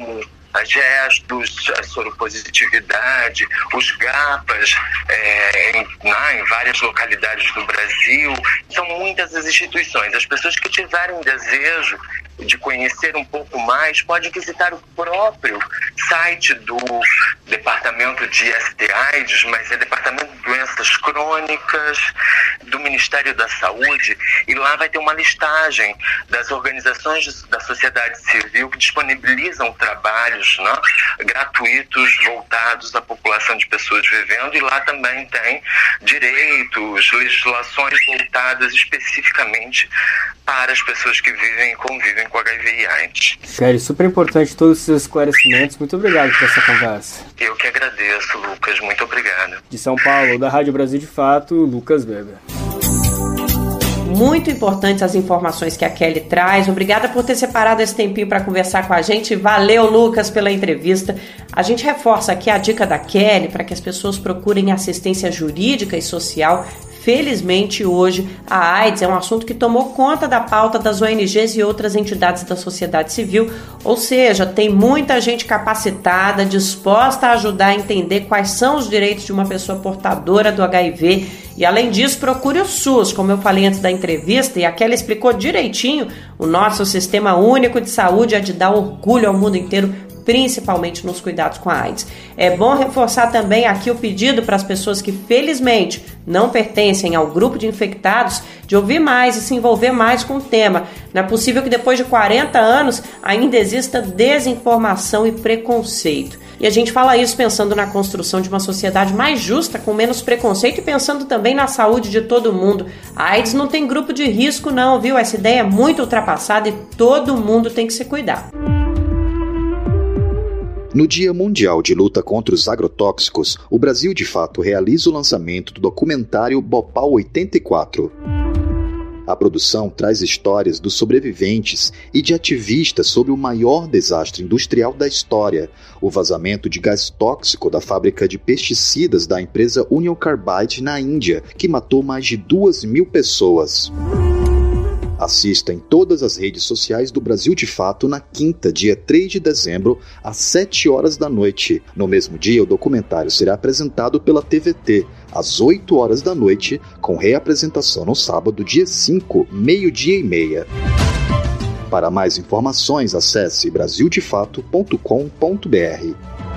gestos, a soropositividade, os GAPAs é, em, né, em várias localidades do Brasil. São muitas as instituições. As pessoas que tiverem desejo de conhecer um pouco mais, pode visitar o próprio site do Departamento de S T AIDS, mas é Departamento de Doenças Crônicas do Ministério da Saúde, e lá vai ter uma listagem das organizações da sociedade civil que disponibilizam trabalhos, né, gratuitos voltados à população de pessoas vivendo, e lá também tem direitos, legislações voltadas especificamente para as pessoas que vivem e convivem com H I V e AIDS. Sério, super importante todos os seus esclarecimentos. Muito obrigado por essa conversa. Eu que agradeço, Lucas. Muito obrigado. De São Paulo, da Rádio Brasil de Fato, Lucas Weber. Muito importantes as informações que a Kelly traz. Obrigada por ter separado esse tempinho para conversar com a gente. Valeu, Lucas, pela entrevista. A gente reforça aqui a dica da Kelly para que as pessoas procurem assistência jurídica e social. Felizmente, hoje, a AIDS é um assunto que tomou conta da pauta das O N Gs e outras entidades da sociedade civil, ou seja, tem muita gente capacitada, disposta a ajudar a entender quais são os direitos de uma pessoa portadora do H I V. E, além disso, procure o SUS, como eu falei antes da entrevista, e a Kelly explicou direitinho, o nosso sistema único de saúde é de dar orgulho ao mundo inteiro, principalmente nos cuidados com a AIDS. É bom reforçar também aqui o pedido para as pessoas que, felizmente, não pertencem ao grupo de infectados, de ouvir mais e se envolver mais com o tema. Não é possível que depois de quarenta anos ainda exista desinformação e preconceito. E a gente fala isso pensando na construção de uma sociedade mais justa, com menos preconceito, e pensando também na saúde de todo mundo. A AIDS não tem grupo de risco não, viu? Essa ideia é muito ultrapassada e todo mundo tem que se cuidar. No Dia Mundial de Luta contra os Agrotóxicos, o Brasil de Fato realiza o lançamento do documentário Bhopal oitenta e quatro. A produção traz histórias dos sobreviventes e de ativistas sobre o maior desastre industrial da história, o vazamento de gás tóxico da fábrica de pesticidas da empresa Union Carbide na Índia, que matou mais de duas mil pessoas. Assista em todas as redes sociais do Brasil de Fato na quinta, dia três de dezembro, às sete horas da noite. No mesmo dia, o documentário será apresentado pela T V T, às oito horas da noite, com reapresentação no sábado, dia cinco, meio-dia e meia. Para mais informações, acesse brasil de fato ponto com ponto b r.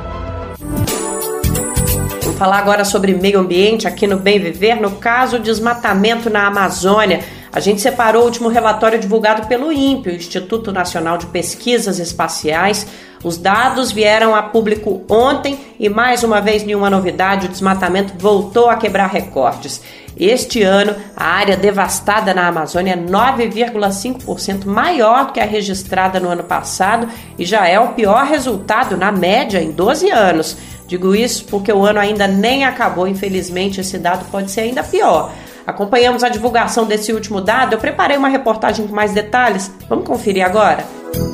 Vamos falar agora sobre meio ambiente aqui no Bem Viver, no caso desmatamento na Amazônia. A gente separou o último relatório divulgado pelo INPE, o Instituto Nacional de Pesquisas Espaciais. Os dados vieram a público ontem e, mais uma vez, nenhuma novidade, o desmatamento voltou a quebrar recordes. Este ano, a área devastada na Amazônia é nove vírgula cinco por cento maior do que a registrada no ano passado e já é o pior resultado na média em doze anos. Digo isso porque o ano ainda nem acabou, infelizmente esse dado pode ser ainda pior. Acompanhamos a divulgação desse último dado, eu preparei uma reportagem com mais detalhes. Vamos conferir agora?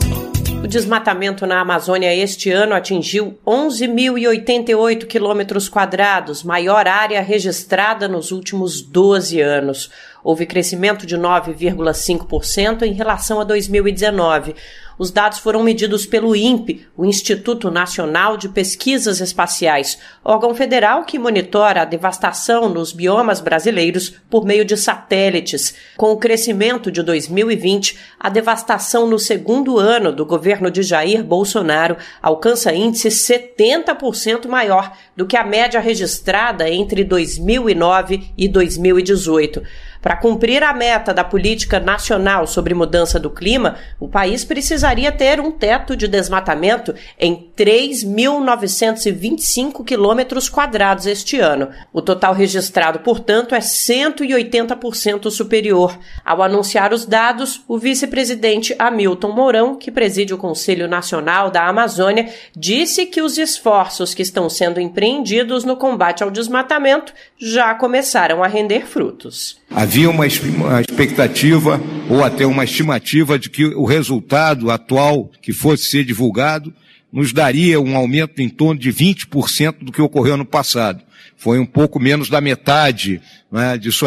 O desmatamento na Amazônia este ano atingiu onze mil e oitenta e oito quilômetros quadrados, maior área registrada nos últimos doze anos. Houve crescimento de nove vírgula cinco por cento em relação a dois mil e dezenove. Os dados foram medidos pelo INPE, o Instituto Nacional de Pesquisas Espaciais, órgão federal que monitora a devastação nos biomas brasileiros por meio de satélites. Com o crescimento de dois mil e vinte, a devastação no segundo ano do governo de Jair Bolsonaro alcança índice setenta por cento maior do que a média registrada entre dois mil e nove e dois mil e dezoito. Para cumprir a meta da Política Nacional sobre Mudança do Clima, o país precisaria ter um teto de desmatamento em três mil novecentos e vinte e cinco quilômetros quadrados este ano. O total registrado, portanto, é cento e oitenta por cento superior. Ao anunciar os dados, o vice-presidente Hamilton Mourão, que preside o Conselho Nacional da Amazônia, disse que os esforços que estão sendo empreendidos no combate ao desmatamento já começaram a render frutos. Havia uma expectativa ou até uma estimativa de que o resultado atual que fosse ser divulgado nos daria um aumento em torno de vinte por cento do que ocorreu no passado. Foi um pouco menos da metade, né, disso aí.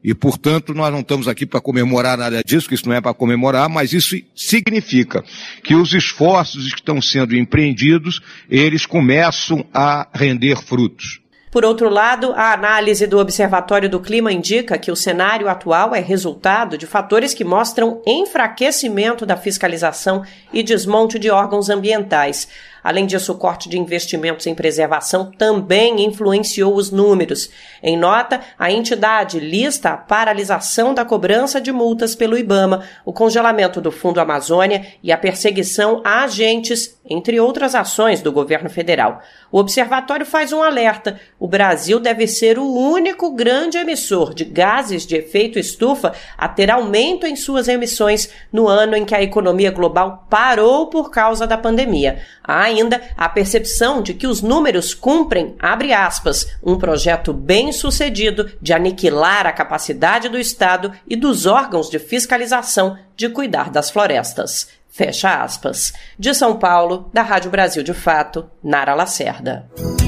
E, portanto, nós não estamos aqui para comemorar nada disso, que isso não é para comemorar, mas isso significa que os esforços que estão sendo empreendidos, eles começam a render frutos. Por outro lado, a análise do Observatório do Clima indica que o cenário atual é resultado de fatores que mostram enfraquecimento da fiscalização e desmonte de órgãos ambientais. Além disso, o corte de investimentos em preservação também influenciou os números. Em nota, a entidade lista a paralisação da cobrança de multas pelo IBAMA, o congelamento do Fundo Amazônia e a perseguição a agentes, entre outras ações do governo federal. O observatório faz um alerta: o Brasil deve ser o único grande emissor de gases de efeito estufa a ter aumento em suas emissões no ano em que a economia global parou por causa da pandemia. Há ainda a percepção de que os números cumprem, abre aspas, um projeto bem sucedido de aniquilar a capacidade do Estado e dos órgãos de fiscalização de cuidar das florestas. Fecha aspas. De São Paulo, da Rádio Brasil de Fato, Nara Lacerda.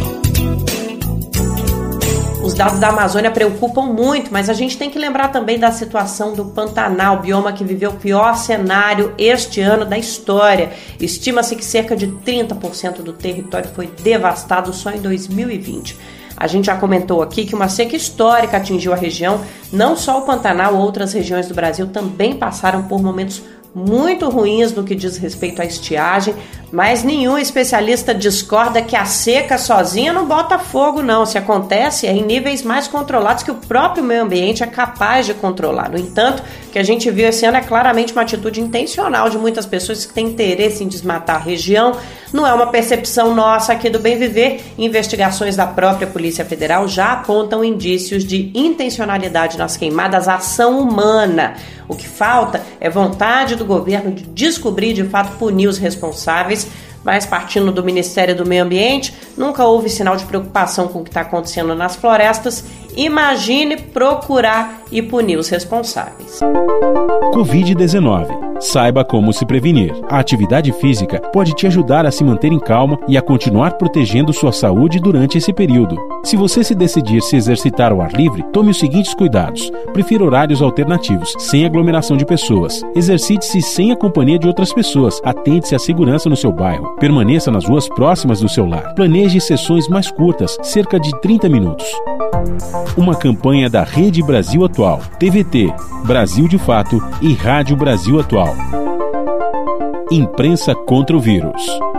Os dados da Amazônia preocupam muito, mas a gente tem que lembrar também da situação do Pantanal, bioma que viveu o pior cenário este ano da história. Estima-se que cerca de trinta por cento do território foi devastado só em dois mil e vinte. A gente já comentou aqui que uma seca histórica atingiu a região. Não só o Pantanal, outras regiões do Brasil também passaram por momentos muito ruins no que diz respeito à estiagem, mas nenhum especialista discorda que a seca sozinha não bota fogo, não. Se acontece, é em níveis mais controlados que o próprio meio ambiente é capaz de controlar. No entanto, o que a gente viu esse ano é claramente uma atitude intencional de muitas pessoas que têm interesse em desmatar a região. Não é uma percepção nossa aqui do Bem Viver. Investigações da própria Polícia Federal já apontam indícios de intencionalidade nas queimadas, ação humana. O que falta é vontade do governo de descobrir, de fato, punir os responsáveis, mas partindo do Ministério do Meio Ambiente, nunca houve sinal de preocupação com o que está acontecendo nas florestas. Imagine procurar e punir os responsáveis. covid dezenove. Saiba como se prevenir. A atividade física pode te ajudar a se manter em calma e a continuar protegendo sua saúde durante esse período. Se você se decidir se exercitar ao ar livre, tome os seguintes cuidados. Prefira horários alternativos, sem aglomeração de pessoas. Exercite-se sem a companhia de outras pessoas. Atente-se à segurança no seu bairro. Permaneça nas ruas próximas do seu lar. Planeje sessões mais curtas, cerca de trinta minutos. Uma campanha da Rede Brasil Atual, T V T, Brasil de Fato e Rádio Brasil Atual. Imprensa contra o vírus.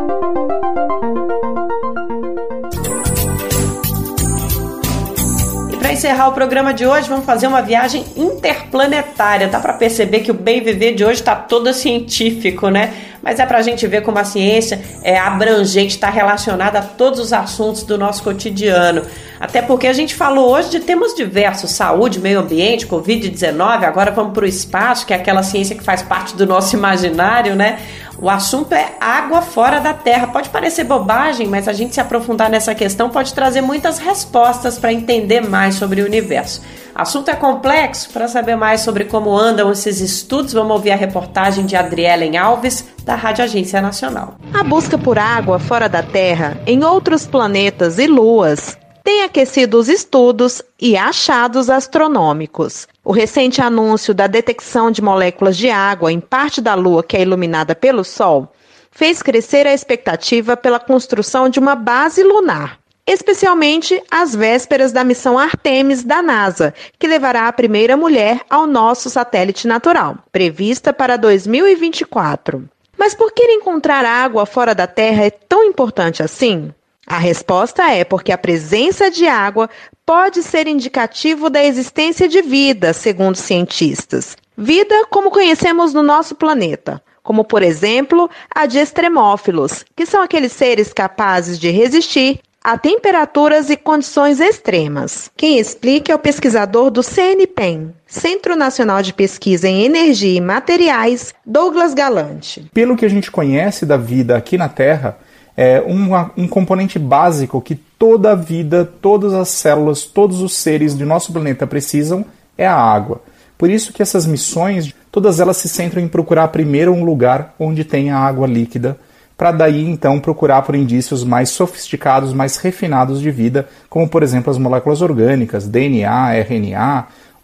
Para encerrar o programa de hoje, vamos fazer uma viagem interplanetária. Dá para perceber que o Bem Viver de hoje está todo científico, né? Mas é para a gente ver como a ciência é abrangente, está relacionada a todos os assuntos do nosso cotidiano. Até porque a gente falou hoje de temas diversos: saúde, meio ambiente, covid dezenove, agora vamos para o espaço, que é aquela ciência que faz parte do nosso imaginário, né? O assunto é água fora da Terra. Pode parecer bobagem, mas a gente se aprofundar nessa questão pode trazer muitas respostas para entender mais sobre o universo. O assunto é complexo. Para saber mais sobre como andam esses estudos, vamos ouvir a reportagem de Adrielen Alves, da Rádio Agência Nacional. A busca por água fora da Terra, em outros planetas e luas, tem aquecido os estudos e achados astronômicos. O recente anúncio da detecção de moléculas de água em parte da Lua que é iluminada pelo Sol fez crescer a expectativa pela construção de uma base lunar, especialmente às vésperas da missão Artemis da NASA, que levará a primeira mulher ao nosso satélite natural, prevista para dois mil e vinte e quatro. Mas por que encontrar água fora da Terra é tão importante assim? A resposta é porque a presença de água pode ser indicativo da existência de vida, segundo cientistas. Vida como conhecemos no nosso planeta, como, por exemplo, a de extremófilos, que são aqueles seres capazes de resistir a temperaturas e condições extremas. Quem explica é o pesquisador do C N P E M, Centro Nacional de Pesquisa em Energia e Materiais, Douglas Galante. Pelo que a gente conhece da vida aqui na Terra, é um, um componente básico que toda a vida, todas as células, todos os seres do nosso planeta precisam é a água. Por isso que essas missões, todas elas se centram em procurar primeiro um lugar onde tenha água líquida, para daí então procurar por indícios mais sofisticados, mais refinados de vida, como por exemplo as moléculas orgânicas, D N A, R N A,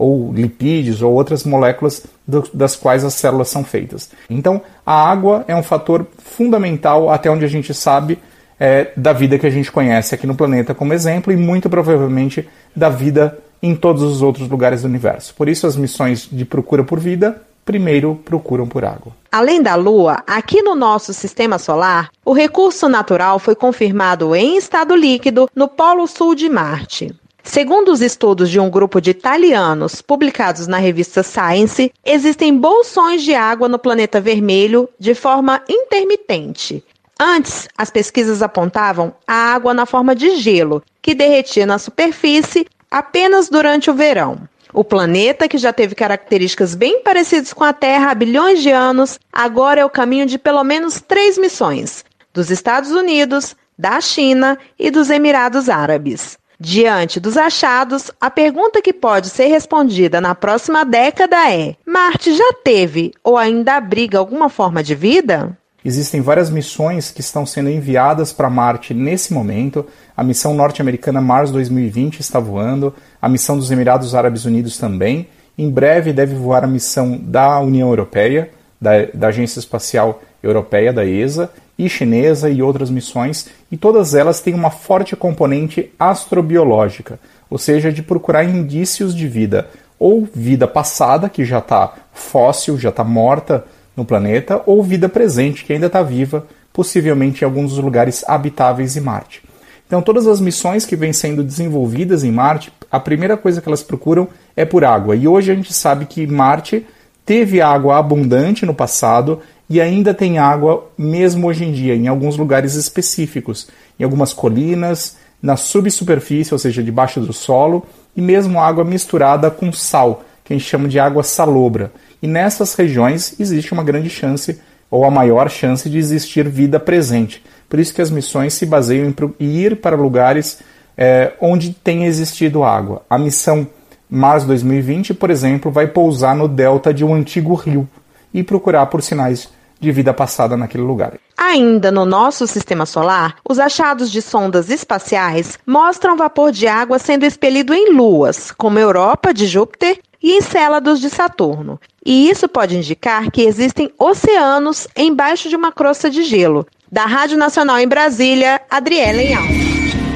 ou lipídios ou outras moléculas do, das quais as células são feitas. Então, a água é um fator fundamental, até onde a gente sabe, é, da vida que a gente conhece aqui no planeta como exemplo, e muito provavelmente da vida em todos os outros lugares do universo. Por isso, as missões de procura por vida primeiro procuram por água. Além da Lua, aqui no nosso sistema solar, o recurso natural foi confirmado em estado líquido no Polo Sul de Marte. Segundo os estudos de um grupo de italianos publicados na revista Science, existem bolsões de água no planeta vermelho de forma intermitente. Antes, as pesquisas apontavam a água na forma de gelo, que derretia na superfície apenas durante o verão. O planeta, que já teve características bem parecidas com a Terra há bilhões de anos, agora é o caminho de pelo menos três missões, dos Estados Unidos, da China e dos Emirados Árabes. Diante dos achados, a pergunta que pode ser respondida na próxima década é: Marte já teve ou ainda abriga alguma forma de vida? Existem várias missões que estão sendo enviadas para Marte nesse momento. A missão norte-americana Mars dois mil e vinte está voando, a missão dos Emirados Árabes Unidos também. Em breve deve voar a missão da União Europeia, da, da Agência Espacial Europeia, da E S A, e chinesa e outras missões, e todas elas têm uma forte componente astrobiológica, ou seja, de procurar indícios de vida, ou vida passada, que já está fóssil, já está morta no planeta, ou vida presente, que ainda está viva, possivelmente em alguns dos lugares habitáveis em Marte. Então, todas as missões que vêm sendo desenvolvidas em Marte, a primeira coisa que elas procuram é por água. E hoje a gente sabe que Marte teve água abundante no passado e ainda tem água mesmo hoje em dia, em alguns lugares específicos, em algumas colinas, na subsuperfície, ou seja, debaixo do solo, e mesmo água misturada com sal, que a gente chama de água salobra. E nessas regiões existe uma grande chance, ou a maior chance, de existir vida presente. Por isso que as missões se baseiam em ir para lugares é, onde tem existido água. A missão Mars dois mil e vinte, por exemplo, vai pousar no delta de um antigo rio e procurar por sinais de vida passada naquele lugar. Ainda no nosso sistema solar, os achados de sondas espaciais mostram vapor de água sendo expelido em luas, como Europa de Júpiter e Encélados de Saturno. E isso pode indicar que existem oceanos embaixo de uma crosta de gelo. Da Rádio Nacional em Brasília, Adriele Alves.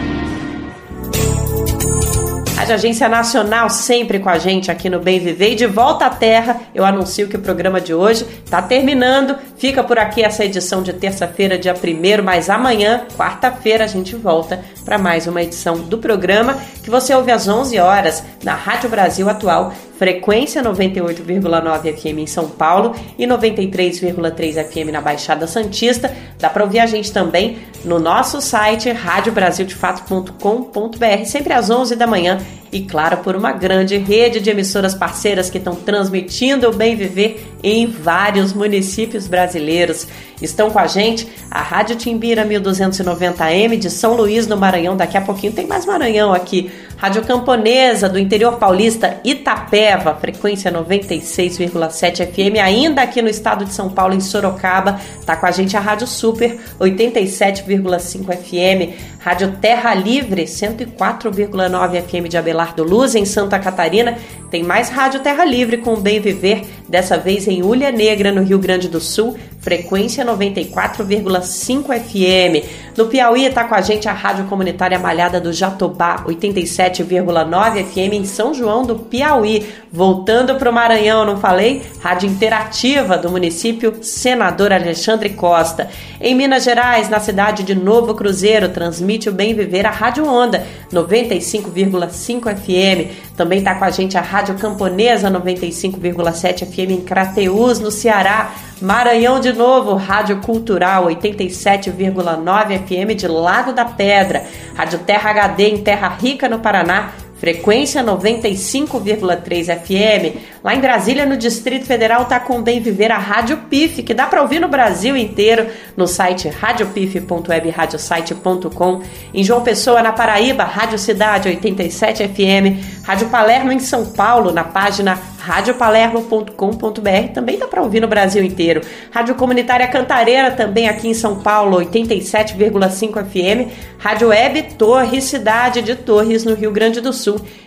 Rádio Agência Nacional sempre com a gente aqui no Bem Viver. E de volta à Terra, eu anuncio que o programa de hoje está terminando. Fica por aqui essa edição de terça-feira, dia primeiro, mas amanhã, quarta-feira, a gente volta para mais uma edição do programa que você ouve às onze horas na Rádio Brasil Atual, frequência noventa e oito vírgula nove F M em São Paulo e noventa e três vírgula três F M na Baixada Santista. Dá para ouvir a gente também no nosso site rádio brasil de fato ponto com ponto b r, sempre às onze da manhã. E claro, por uma grande rede de emissoras parceiras que estão transmitindo o Bem Viver em vários municípios brasileiros. Estão com a gente a Rádio Timbira mil duzentos e noventa M de São Luís, no Maranhão. Daqui a pouquinho tem mais Maranhão aqui. Rádio Camponesa do interior paulista, Itapeva, frequência noventa e seis vírgula sete F M. Ainda aqui no estado de São Paulo, em Sorocaba, está com a gente a Rádio Super, oitenta e sete vírgula cinco F M. Rádio Terra Livre, cento e quatro vírgula nove F M de Abelardo Luz, em Santa Catarina. Tem mais Rádio Terra Livre com o Bem Viver, dessa vez em Ulha Negra, no Rio Grande do Sul, frequência noventa e quatro vírgula cinco F M. No Piauí está com a gente a Rádio Comunitária Malhada do Jatobá, oitenta e sete vírgula nove F M em São João do Piauí. Voltando para o Maranhão, não falei? Rádio Interativa do município Senador Alexandre Costa. Em Minas Gerais, na cidade de Novo Cruzeiro, transmite o Bem Viver a Rádio Onda, noventa e cinco vírgula cinco F M. Também está com a gente a Rádio Camponesa, noventa e cinco vírgula sete F M em Crateús, no Ceará. Maranhão de novo, Rádio Cultural, oitenta e sete vírgula nove F M de Lago da Pedra. Rádio Terra H D em Terra Rica, no Paraná, frequência noventa e cinco vírgula três F M. Lá em Brasília, no Distrito Federal, tá com Bem Viver a Rádio P I F, que dá para ouvir no Brasil inteiro, no site rádio p i f ponto web rádio site ponto com. Em João Pessoa, na Paraíba, Rádio Cidade, oitenta e sete F M. Rádio Palermo, em São Paulo, na página rádio palermo ponto com ponto b r, também dá para ouvir no Brasil inteiro. Rádio Comunitária Cantareira, também aqui em São Paulo, oitenta e sete vírgula cinco F M. Rádio Web Torres, cidade de Torres, no Rio Grande do Sul.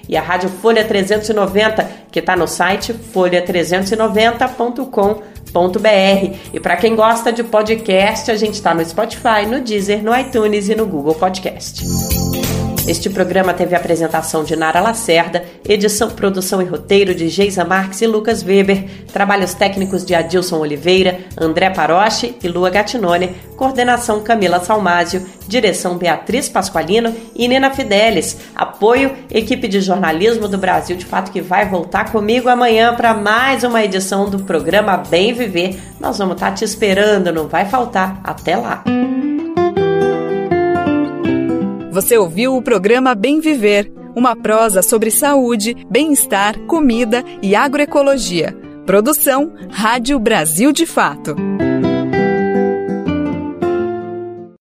e a Rádio Folha trezentos e noventa, que está no site folha trezentos e noventa ponto com ponto b r. E para quem gosta de podcast, a gente está no Spotify, no Deezer, no iTunes e no Google Podcast. Este programa teve a apresentação de Nara Lacerda, edição, produção e roteiro de Geisa Marques e Lucas Weber, trabalhos técnicos de Adilson Oliveira, André Paroche e Lua Gattinone, coordenação Camila Salmásio, direção Beatriz Pasqualino e Nina Fidelis, apoio equipe de jornalismo do Brasil de Fato, que vai voltar comigo amanhã para mais uma edição do programa Bem Viver. Nós vamos estar te esperando, não vai faltar. Até lá! Você ouviu o programa Bem Viver, uma prosa sobre saúde, bem-estar, comida e agroecologia. Produção Rádio Brasil de Fato.